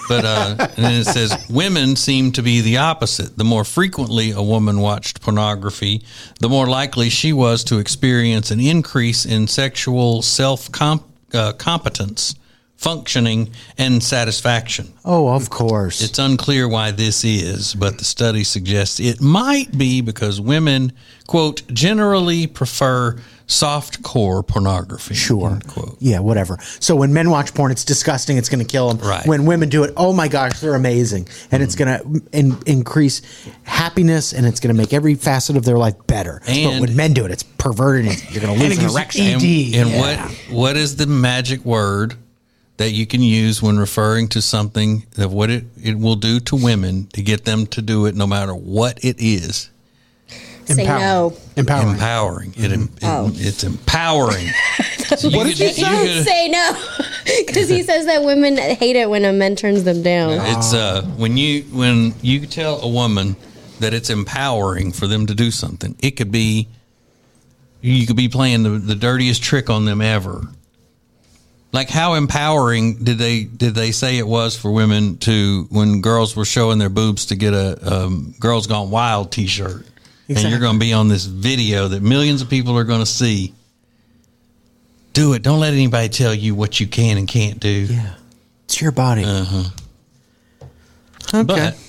But uh, and then it says women seem to be the opposite. The more frequently a woman watched pornography, the more likely she was to experience an increase in sexual self uh, competence, functioning, and satisfaction.
Oh, of course.
It's unclear why this is, but the study suggests it might be because women, quote, generally prefer soft-core pornography.
Sure.
Unquote.
Yeah, whatever. So when men watch porn, it's disgusting. It's going to kill them.
Right.
When women do it, oh my gosh, they're amazing. And mm. it's going to in- increase happiness, and it's going to make every facet of their life better.
And
but when men do it, it's perverted. And you're going to lose an erection.
And,
E D.
and
Yeah.
what what is the magic word that you can use when referring to something of what it, it will do to women to get them to do it no matter what it is?
Say no.
Empowering.
Empowering. It, it,
Oh.
It's empowering. So you
What
could-
did you
you could-
say no? Because he says that women hate it when a man turns them down.
It's uh when you when you tell a woman that it's empowering for them to do something, it could be you could be playing the, the dirtiest trick on them ever. Like how empowering did they did they say it was for women to when girls were showing their boobs to get a um, Girls Gone Wild T-shirt, and you're going to be on this video that millions of people are going to see. Do it. Don't let anybody tell you what you can and can't do.
Yeah. It's your body.
Uh-huh.
Okay.
But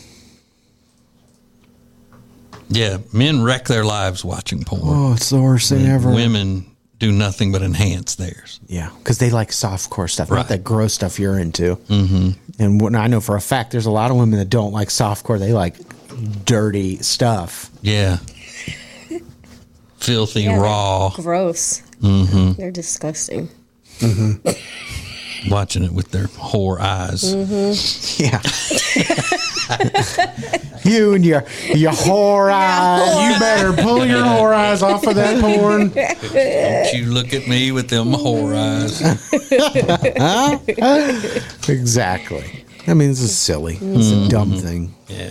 yeah, men wreck their lives watching porn.
oh, it's the worst thing ever.
Women do nothing but enhance theirs.
Yeah, because they like softcore stuff,
Right.
not that gross stuff you're into. Mm-hmm. And when I know for a fact, there's a lot of women that don't like softcore. They like dirty stuff.
Yeah. Filthy,
Yeah, they're
raw.
Gross.
Mm-hmm.
They're disgusting.
Watching it with their whore eyes.
Yeah. You and your your whore eyes.
You better pull your whore eyes off of that porn.
Don't you look at me with them whore eyes.
Exactly. I mean, this is silly. It's a dumb thing.
Yeah.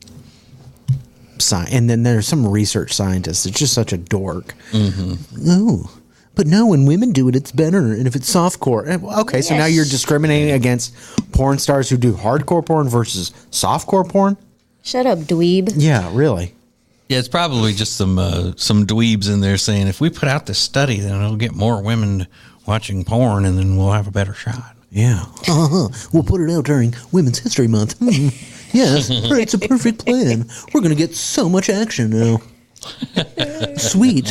Sci- and then there's some research scientist. It's just such a dork. No. But no, when women do it, it's better. And if it's softcore. eh, well, Okay, so now you're discriminating against porn stars who do hardcore porn versus softcore porn?
Shut up, dweeb.
Yeah, really.
Yeah, it's probably just some uh, some dweebs in there saying, if we put out this study, then it'll get more women watching porn and then we'll have a better shot.
Yeah. Uh-huh. We'll put it out during Women's History Month. Hmm. Yes, it's a perfect plan. We're going to get so much action now. Sweet.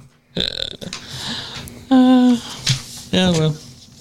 Uh, yeah, well,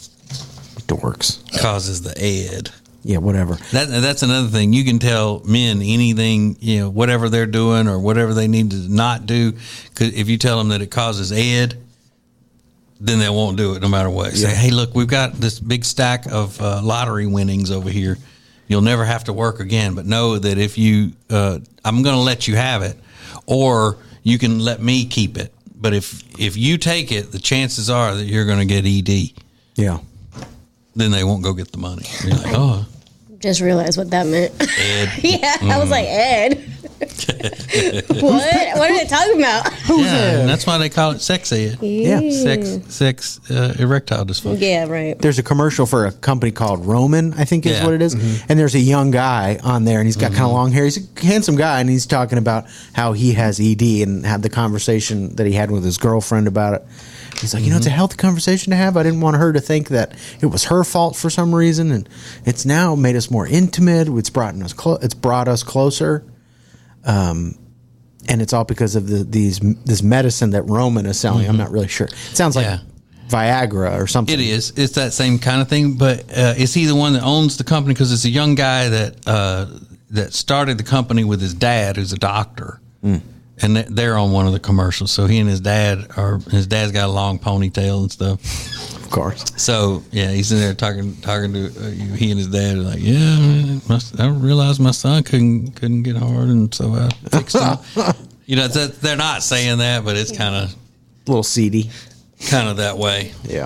Dorks.
causes the ed.
Yeah, whatever.
That that's another thing. You can tell men anything, you know, whatever they're doing or whatever they need to not do. Because if you tell them that it causes ed, then they won't do it no matter what. Say, hey, look, we've got this big stack of uh, lottery winnings over here. You'll never have to work again. But know that if you, uh, I'm going to let you have it, or you can let me keep it. But if if you take it, the chances are that you're going to get E D.
Yeah.
Then they won't go get the money. You're like, oh,
Just realized what that meant.
Ed.
Yeah, I was like, Ed. What? What are they talking about?
Yeah, and that's why they call it sex ed.
Yeah.
Sex, sex, uh, erectile dysfunction.
Yeah, right.
There's a commercial for a company called Roman, I think is
Yeah.
what it is. And there's a young guy on there, and he's got kind of long hair. He's a handsome guy, and he's talking about how he has E D and had the conversation that he had with his girlfriend about it. He's like, you know, it's a healthy conversation to have. I didn't want her to think that it was her fault for some reason, and it's now made us more intimate. It's brought us, clo- it's brought us closer. Um, and it's all because of the, these this medicine that Roman is selling. I'm not really sure. It sounds like
Yeah.
Viagra or something.
It is. It's that same kind of thing. But uh, is he the one that owns the company? Because it's a young guy that uh, that started the company with his dad, who's a doctor, mm. and th- they're on one of the commercials. So he and his dad are. His dad's got a long ponytail and stuff.
Of course.
So yeah, he's in there talking talking to uh, he and his dad are like, yeah, man, my, I realized my son couldn't couldn't get hard, and so I fixed him. You know, that, they're not saying that, but it's kind of
A little seedy.
kind of that way.
Yeah.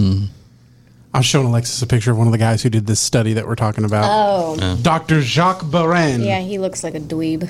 I was showing Alexis a picture of one of the guys who did this study that we're talking about.
Oh,
Doctor Jacques Barin.
yeah, he looks like a dweeb.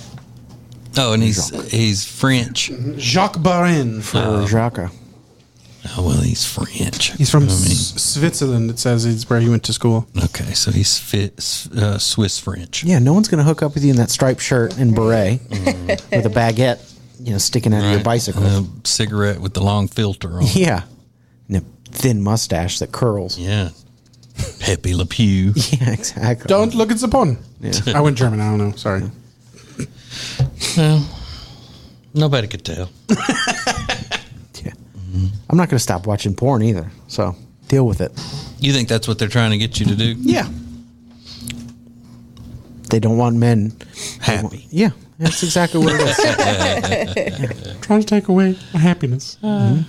Oh, and he's he's French.
Jacques Barin.
For Jacques.
Oh, well, he's French.
He's from
I mean,
S- Switzerland. It says it's where he went to school.
okay, so he's fit, uh, Swiss French.
Yeah, no one's going to hook up with you in that striped shirt and beret with a baguette, you know, sticking out of your
Right.
bicycle.
And a cigarette with the long filter on.
Yeah. And a thin mustache that curls.
Yeah. Pepe Le Pew.
Yeah, exactly.
Don't look at the pun. I went German. I don't know. Sorry.
Well, nobody could tell.
Yeah. I'm not going to stop watching porn either. So deal with it.
You think that's what they're trying to get you to do?
Yeah. They don't want men
Happy.
Yeah, that's exactly what it is.
Trying to take away my happiness.
I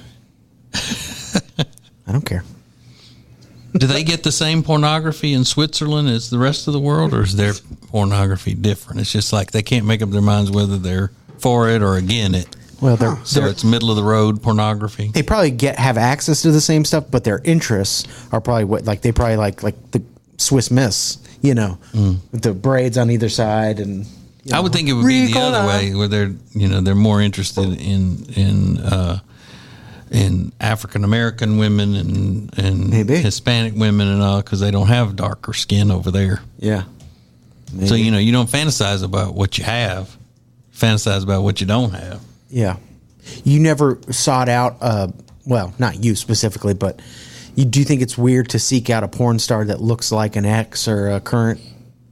don't care.
Do they get the same pornography in Switzerland as the rest of the world, or is their pornography different? It's just like they can't make up their minds whether they're for it or against it.
Well, they're,
So
they're
it's middle of the road pornography.
they probably get have access to the same stuff, but their interests are probably what like they probably like like the Swiss Miss, you know, with the braids on either side, and you
I
know.
would think it would be the
Ricola.
other way, where they're you know they're more interested in in uh, in African American women and and
Maybe.
Hispanic women and all, because they don't have darker skin over there.
Yeah.
So you know you don't fantasize about what you have, fantasize about what you don't have.
Yeah. You never sought out, uh, well, not you specifically, but you do think it's weird to seek out a porn star that looks like an ex or a current?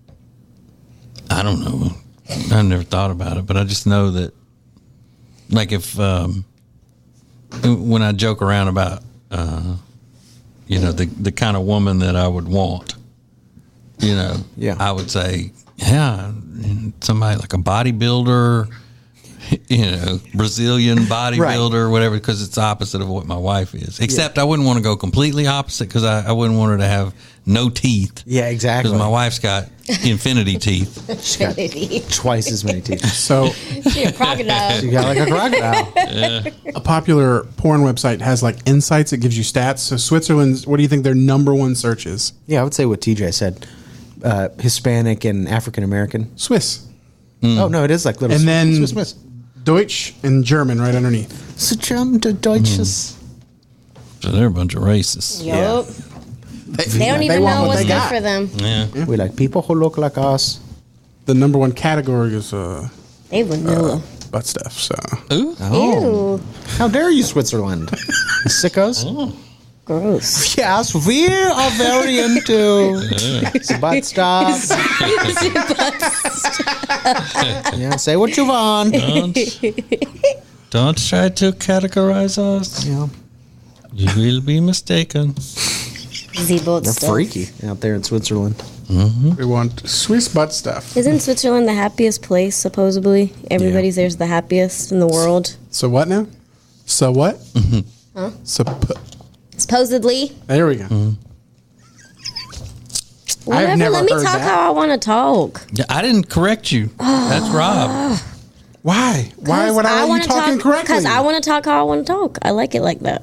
I don't know. I've never thought about it, but I just know that, like, if um, when I joke around about, uh, you know, the the kind of woman that I would want, you know,
Yeah.
I would say, yeah, somebody like a bodybuilder, you know, Brazilian bodybuilder, whatever, because it's the opposite of what my wife is. Except I wouldn't want to go completely opposite, because I, I wouldn't want her to have no teeth.
Yeah, exactly.
Because my wife's got infinity teeth.
Trinity.
Twice as many teeth.
So
She a crocodile.
You got like a crocodile.
a popular porn website has like insights. It gives you stats. So Switzerland's, what do you think their number one search is?
Yeah, I would say what T J said. Uh, Hispanic and African American.
Swiss.
Oh, no, it is like little
And then
Swiss Miss.
Deutsch and German right underneath.
So German to Deutsches.
So they're a bunch of racists.
Yup. They don't even
want
know
what
what's
they
good
got.
for them.
Yeah.
We like people who look like us.
The number one category is uh,
They vanilla.
butt stuff. So
Ooh.
Ew.
How dare you, Switzerland? Sickos?
Gross.
Yes, we are very into butt stuff. Yeah, say what you want.
Don't, don't try to categorize us.
Yeah,
You will be mistaken.
Z-boat
they're
stuff.
freaky out there in Switzerland.
we want Swiss butt stuff.
Isn't Switzerland the happiest place, supposedly? Everybody's there's the happiest in the world.
So what now? So what?
Huh?
So p-
Supposedly.
there we go.
Whatever,
never
let me
heard
talk
that.
how I want to talk.
Yeah, I didn't correct you. That's Rob.
Why? Why would I, let you talk incorrectly?
Because I want to talk how I want to talk. I like it like that.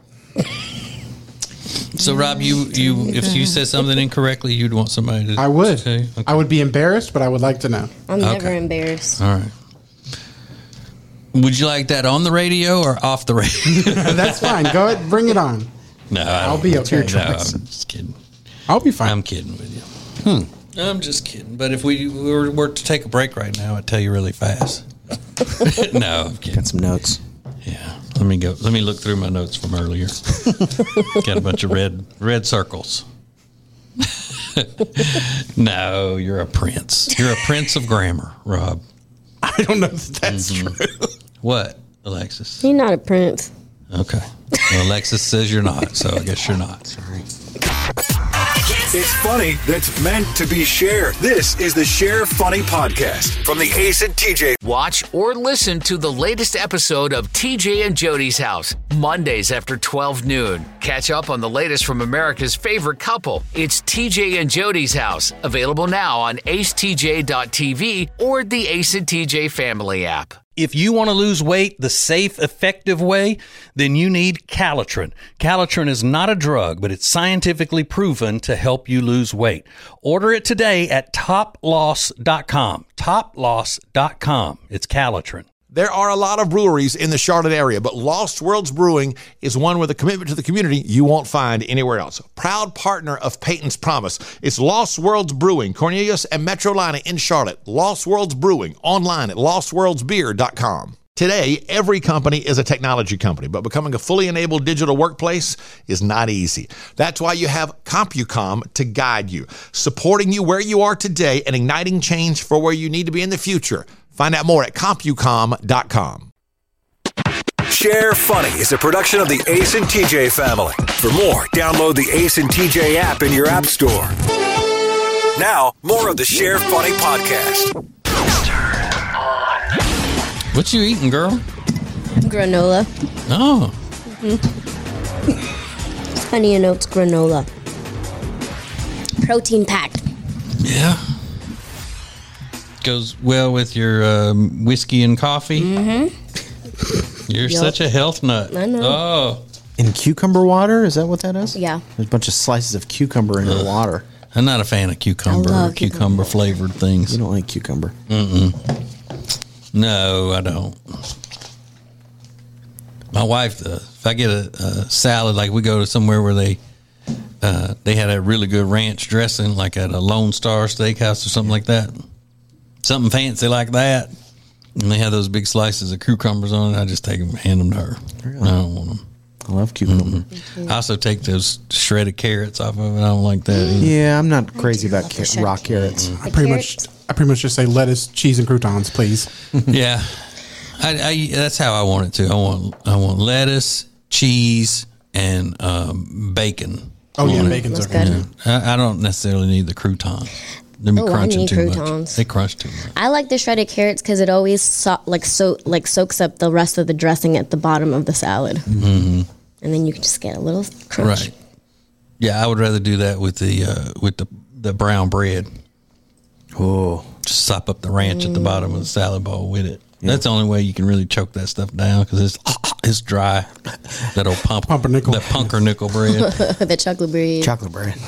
So Rob, you you if you said something incorrectly, you'd want somebody to
I would.
say? Okay.
I would be embarrassed, but I would like to know.
I'm never
Okay.
embarrassed.
All right. Would you like that on the radio or off the radio?
That's fine. Go ahead, bring it on.
No, I
I'll
don't-
be okay.
No, I'm just kidding.
I'll be fine.
I'm kidding with you. Hmm. I'm just kidding. But if we were, were to take a break right now, I'd tell you really fast. No, I'm kidding.
Got some notes.
Yeah. Let me go. Let me look through my notes from earlier. Got a bunch of red red circles. No, you're a prince. You're a prince of grammar, Rob.
I don't know if that's
Mm-hmm.
true.
What, Alexis?
You're not a prince.
Okay. Well, Alexis says you're not, so I guess you're not.
Sorry.
It's funny that's meant to be shared. This is the Share Funny Podcast from the Ace and T J.
Watch or listen to the latest episode of T J and Jody's House, Mondays after twelve noon. Catch up on the latest from America's favorite couple. It's T J and Jody's House, available now on ace t j dot t v or the Ace and T J family app.
If you want to lose weight the safe, effective way, then you need Calitrin. Calitrin is not a drug, but it's scientifically proven to help you lose weight. Order it today at top loss dot com. top loss dot com. It's Calitrin.
There are a lot of breweries in the Charlotte area, but Lost Worlds Brewing is one with a commitment to the community you won't find anywhere else. Proud partner of Peyton's Promise. It's Lost Worlds Brewing, Cornelius and Metrolina in Charlotte. Lost Worlds Brewing, online at lost worlds beer dot com. Today, every company is a technology company, but becoming a fully enabled digital workplace is not easy. That's why you have CompuCom to guide you, supporting you where you are today and igniting change for where you need to be in the future. Find out more at compucom dot com.
Share Funny is a production of the Ace and T J family. For more, download the Ace and T J app in your app store. Now, more of the Share Funny podcast.
What you eating, girl?
Granola.
Oh.
Mm-hmm. Honey and oats granola. Protein packed.
Yeah. Goes well with your um, whiskey and coffee. Mm-hmm. You're
Yep.
such a health nut.
I know.
Oh.
In cucumber water, is that what that is?
Yeah.
There's a bunch of slices of cucumber in the water.
I'm not a fan of cucumber
I
or
love
cucumber,
cucumber.
flavored things.
You don't like cucumber.
No, I don't. My wife does. If I get a, a salad, like we go to somewhere where they uh, they had a really good ranch dressing, like at a Lone Star Steakhouse or something like that, something fancy like that, and they have those big slices of cucumbers on it, I just take them and hand them to her.
Really?
I don't want them.
I love cucumber.
Mm-hmm. I also take those shredded carrots off of it. I don't like that either.
Yeah, I'm not crazy about
love the
car-
shredded
raw carrots.
The
I pretty
carrots.
much, I pretty much just say lettuce, cheese, and croutons, please.
Yeah, I, I, that's how I want it to. I want I want lettuce, cheese, and um, bacon.
Oh yeah,
on it.
bacon's
That's
okay.
good.
too.
I, I don't necessarily need the crouton. They're be
Oh, I
crunching
need
too
croutons.
much. They crunch too much.
I like the shredded carrots because it always so, like so like soaks up the rest of the dressing at the bottom of the salad, mm-hmm. and then you can just get a little crunch.
Right. Yeah, I would rather do that with the uh, with the the brown bread.
Oh,
Just sop up the ranch at the bottom of the salad bowl with it. That's the only way you can really choke that stuff down because it's it's dry. That old pump,
Pumpernickel.
that pumpernickel bread.
The chocolate bread.
chocolate bread.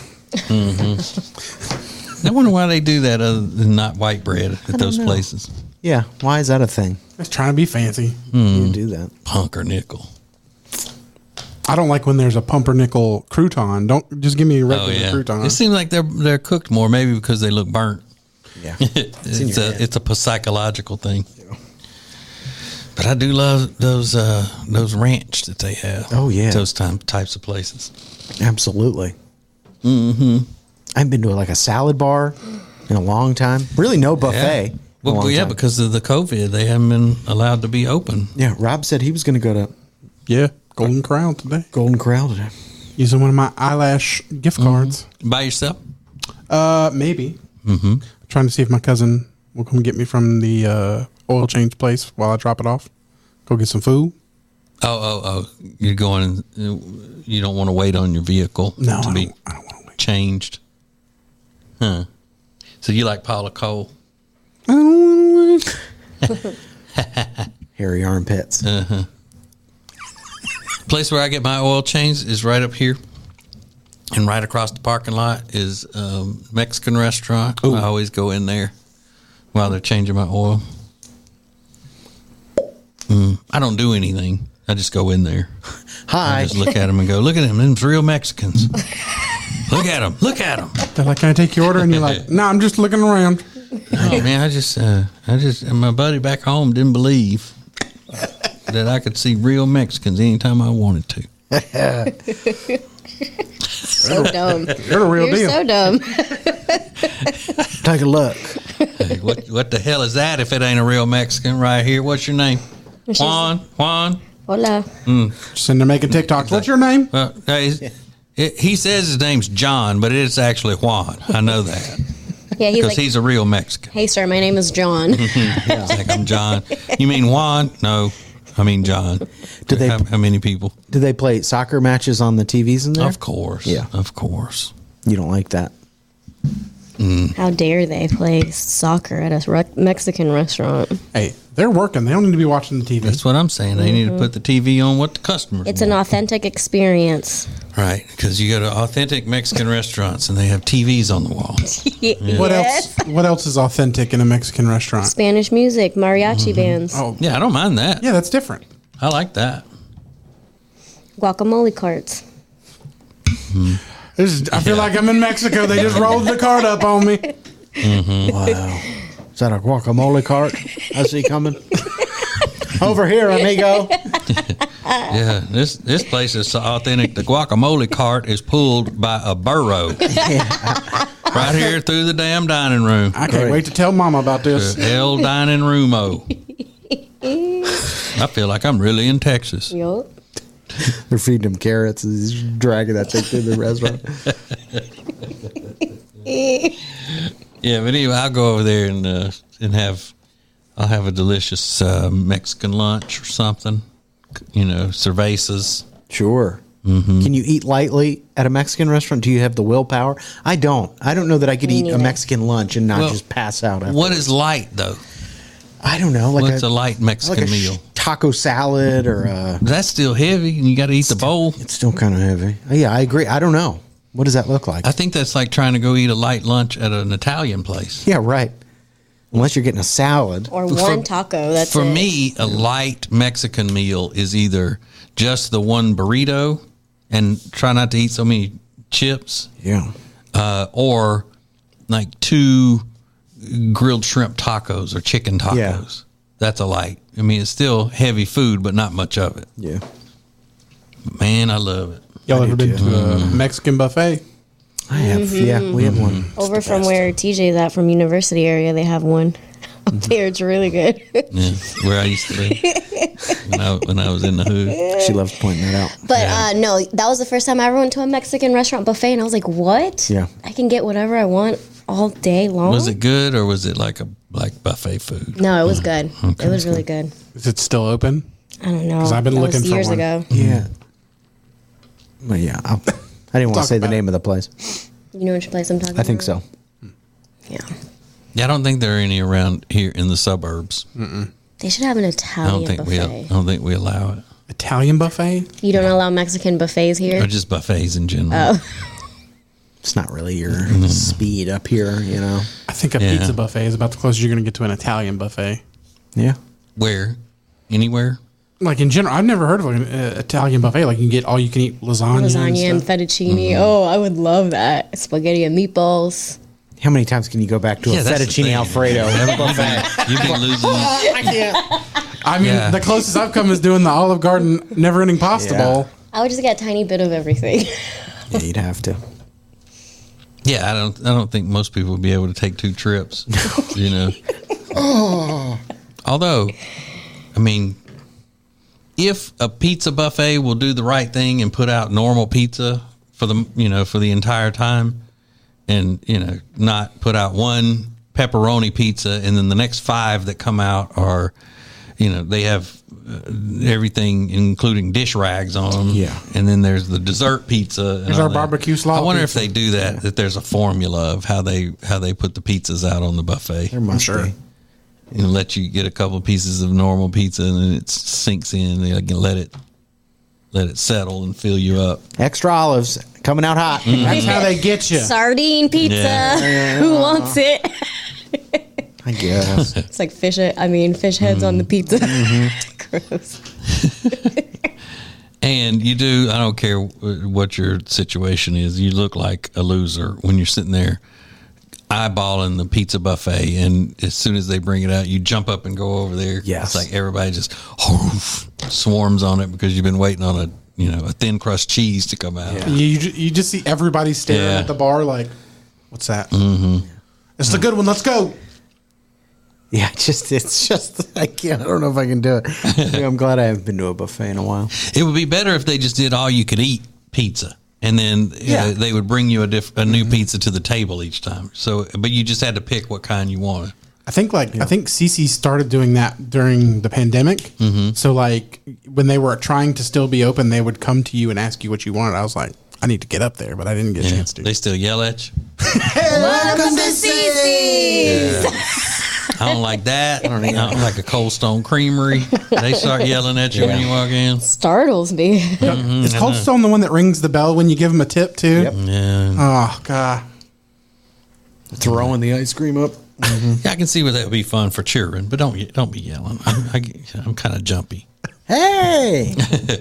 I wonder why they do that other than not white bread at those
know.
places.
Yeah, why is that a thing?
It's trying to be fancy.
You do that.
Pumpernickel.
I don't like when there's a pumpernickel crouton. Don't just give me a
Oh
regular
yeah.
crouton.
It seems like they're they're cooked more, maybe because they look burnt.
Yeah.
it's
in your
a
head.
it's a psychological thing. But I do love those uh, those ranch that they have.
Oh, yeah.
those time, types of places.
Absolutely. Mm-hmm. I haven't been to like a salad bar in a long time. Really, no buffet.
Yeah.
in a
Well,
long
yeah,
time.
because of the COVID, they haven't been allowed to be open.
Yeah, Rob said he was going to go to
yeah, Golden Corral today.
Golden Corral today.
Using one of my eyelash gift cards.
By yourself?
Uh, maybe. Mm-hmm. Trying to see if my cousin will come get me from the uh, oil change place while I drop it off. Go get some food.
Oh, oh, oh! You're going. You don't want to wait on your vehicle
No,
to
I
be
don't, I don't want to wait.
changed, huh? So you like Paula Cole?
I don't want to wait.
Hairy armpits.
Place where I get my oil changed is right up here, and right across the parking lot is a Mexican restaurant. I always go in there while they're changing my oil. Mm, I don't do anything. I just go in there. I
Hi.
just look at them and go, look at them. Them's real Mexicans. Look at them. Look at them.
They're like, "Can I take your order?" And you're like, "No, I'm just looking around."
Oh man, I just, uh, I just, my buddy back home didn't believe that I could see real Mexicans anytime I wanted to.
So dumb.
You're the real
You're
deal.
so dumb.
Take a look.
Hey, what, what the hell is that? If it ain't a real Mexican right here, what's your name? Juan. Juan.
Hola.
Just in there making TikToks. What's your name?
Uh, hey, it, he says his name's John, but it's actually Juan. I know that
Yeah, he's
because
like,
he's a real Mexican.
"Hey, sir, my name is John."
It's like I'm John. You mean Juan? No, I mean John.
Do they-
How, how many people?
Do they play soccer matches on the T Vs in there?
Of course.
Yeah.
Of course.
You don't like that.
How dare they play soccer at a re- Mexican restaurant?
Hey, They're working. They don't need to be watching the T V.
That's what I'm saying. They need to put the T V on what the customers
It's
want.
an authentic experience.
Right, because you go to authentic Mexican restaurants and they have T Vs on the wall.
What else? What else is authentic in a Mexican restaurant?
Spanish music, mariachi bands,
Oh,
Yeah, I don't mind that.
yeah, that's different.
I like that.
guacamole carts.
This is, I feel like I'm in Mexico. They just rolled the cart up on me.
Wow. Is that a guacamole cart I see coming? Over here, amigo.
Yeah, this this place is so authentic. The guacamole cart is pulled by a burro right here through the damn dining room.
I can't
Great.
wait to tell Mama about this.
The El Dining Roomo. I feel like I'm really in Texas.
Yup.
They're feeding him carrots and he's dragging that thing through the restaurant.
Yeah, but anyway, I'll go over there and uh, and have I'll have a delicious uh, Mexican lunch or something. You know, cervezas.
Sure.
Mm-hmm.
Can you eat lightly at a Mexican restaurant? Do you have the willpower? I don't. I don't know that I could
Me
eat a
neither.
Mexican lunch and not
Well,
just pass out. After.
What is light though?
I don't know. Like
What's a, light Mexican
like a
meal?
sh- taco salad or a,
That's still heavy, and you got to eat the bowl.
it's still kind of heavy. Yeah, I agree. I don't know. What does that look like?
I think that's like trying to go eat a light lunch at an Italian place.
yeah, right. Unless you're getting a salad.
Or one taco. That's
For
it.
me, a light Mexican meal is either just the one burrito and try not to eat so many chips,
Yeah.
uh, or like two grilled shrimp tacos or chicken tacos.
Yeah.
That's a light. I mean, it's still heavy food, but not much of it.
Yeah.
Man, I love it.
Y'all
I
ever
do
been
too.
to a Mexican buffet?
I have. Yeah, we have one.
Over from where T J's at, from University area, they have one. Up there, it's really good.
Yeah, where I used to live when I, when I was in the hood.
She loves pointing that out.
But uh, no, that was the first time I ever went to a Mexican restaurant buffet, and I was like, "What?
Yeah.
I can get whatever I want all day long."
Was it good or was it like a like buffet food?
No, it was good. It was really good.
Is it still open?
I don't know.
'Cause I've been
That
looking
was
for
years
one.
ago.
Yeah. Well, yeah. I'll, I didn't want
Talk
to say the
about
name of the place.
You know which place I'm talking
I think
about?
so.
Yeah.
Yeah, I don't think there are any around here in the suburbs.
They should have an
I
Italian
don't think we. I
buffet.
don't think we allow it.
Italian buffet?
You don't allow Mexican buffets here?
Or just buffets in general.
Oh.
It's not really your speed up here, you know.
I think a
Yeah.
pizza buffet is about the closest you're going to get to an Italian buffet.
Yeah.
Where? Anywhere?
Like in general, I've never heard of an uh, Italian buffet. Like you can get all you can eat lasagna,
Lasagna and
and stuff.
fettuccine. Oh, I would love that. Spaghetti and meatballs.
How many times can you go back to
Yeah,
a
that's the
fettuccine
thing.
Alfredo buffet?
You'd be losing.
I can't. I mean,
Yeah.
the closest I've come is doing the Olive Garden never-ending pasta
Yeah.
bowl.
I would just get a tiny bit of everything.
Yeah, you'd have to.
Yeah, I don't. I don't think most people would be able to take two trips. You know. Although, I mean, if a pizza buffet will do the right thing and put out normal pizza for the you know for the entire time, and you know not put out one pepperoni pizza and then the next five that come out are, you know, they have uh, everything including dish rags on them.
Yeah.
And then there's the dessert pizza. And
There's
all
our
that.
barbecue slaw
I wonder
pizza.
if they do that, that there's a formula of how they how they put the pizzas out on the buffet.
There must
sure.
be.
You know, let you get a couple pieces of normal pizza and then it sinks in. They can let it let it settle and fill you up.
Extra olives coming out hot.
That's how they get you.
Sardine pizza.
Yeah.
Who wants it?
I guess.
It's like fish. I mean, fish heads on the pizza. Gross.
And you do, I don't care what your situation is, you look like a loser when you're sitting there eyeballing the pizza buffet. And as soon as they bring it out, you jump up and go over there.
Yes.
It's like everybody just swarms on it because you've been waiting on a, you know, a thin crust cheese to come out.
You, you ju- you just see everybody staring
Yeah.
at the bar like, what's that? Mm-hmm. It's the good one. Let's go.
Yeah, just it's just I can't. I don't know if I can do it. Yeah, I'm glad I haven't been to a buffet in a while.
It would be better if they just did all you could eat pizza. And then
Yeah.
uh, they would bring you a, diff- a new pizza to the table each time. So, but you just had to pick what kind you wanted.
I think like I think Cece started doing that during the pandemic. Mm-hmm. So like when they were trying to still be open, they would come to you and ask you what you wanted. I was like, I need to get up there, but I didn't get a chance to.
They still yell at you.
Welcome to Cece's.
I don't like that. I don't, I don't like a Cold Stone Creamery. They start yelling at you yeah. when you walk in.
Startles me.
Mm-hmm. Is Cold Stone the one that rings the bell when you give them a tip too?
Yep. Yeah.
Oh God.
Throwing the ice cream up.
Mm-hmm. Yeah, I can see where that would be fun for cheering, but don't don't be yelling. I'm, I, I'm kind of jumpy.
Hey.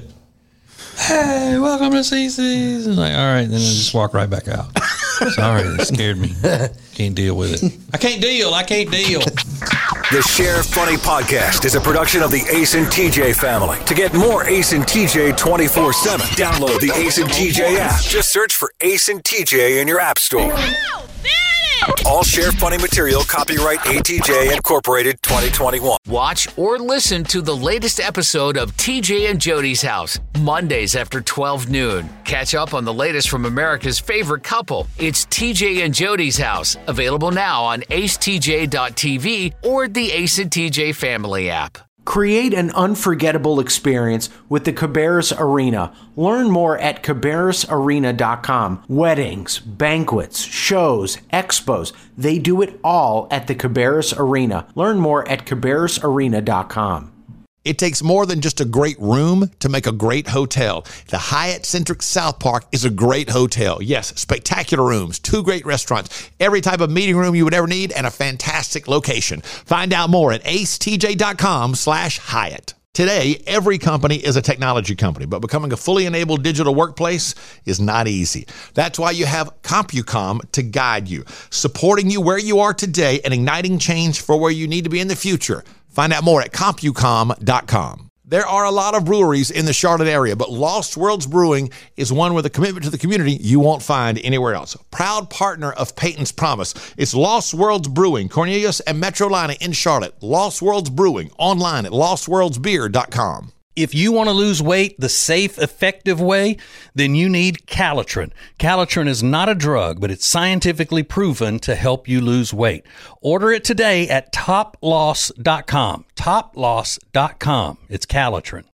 Hey, welcome to C C's. And like, all right, then I just walk right back out. Sorry, that scared me. Can't deal with it. I can't deal. I can't deal.
The Share Funny Podcast is a production of the Ace and T J family. To get more Ace and T J twenty-four seven, download the Ace and T J app. Just search for Ace and T J in your app store. All Share Funny material copyright A T J Incorporated twenty twenty-one.
Watch or listen to the latest episode of T J and Jody's House, Mondays after twelve noon. Catch up on the latest from America's favorite couple. It's T J and Jody's House, available now on ace t j dot t v or the Ace and T J family app.
Create an unforgettable experience with the Cabarrus Arena. Learn more at cabarrus arena dot com. Weddings, banquets, shows, expos, they do it all at the Cabarrus Arena. Learn more at cabarrus arena dot com.
It takes more than just a great room to make a great hotel. The Hyatt Centric South Park is a great hotel. Yes, spectacular rooms, two great restaurants, every type of meeting room you would ever need, and a fantastic location. Find out more at ace t j dot com slash Hyatt. Today, every company is a technology company, but becoming a fully enabled digital workplace is not easy. That's why you have CompuCom to guide you, supporting you where you are today and igniting change for where you need to be in the future. Find out more at compucom dot com. There are a lot of breweries in the Charlotte area, but Lost Worlds Brewing is one with a commitment to the community you won't find anywhere else. Proud partner of Peyton's Promise. It's Lost Worlds Brewing, Cornelius and Metrolina in Charlotte. Lost Worlds Brewing, online at lost worlds beer dot com.
If you want to lose weight the safe, effective way, then you need Calitrin. Calitrin is not a drug, but it's scientifically proven to help you lose weight. Order it today at top loss dot com. top loss dot com. It's Calitrin.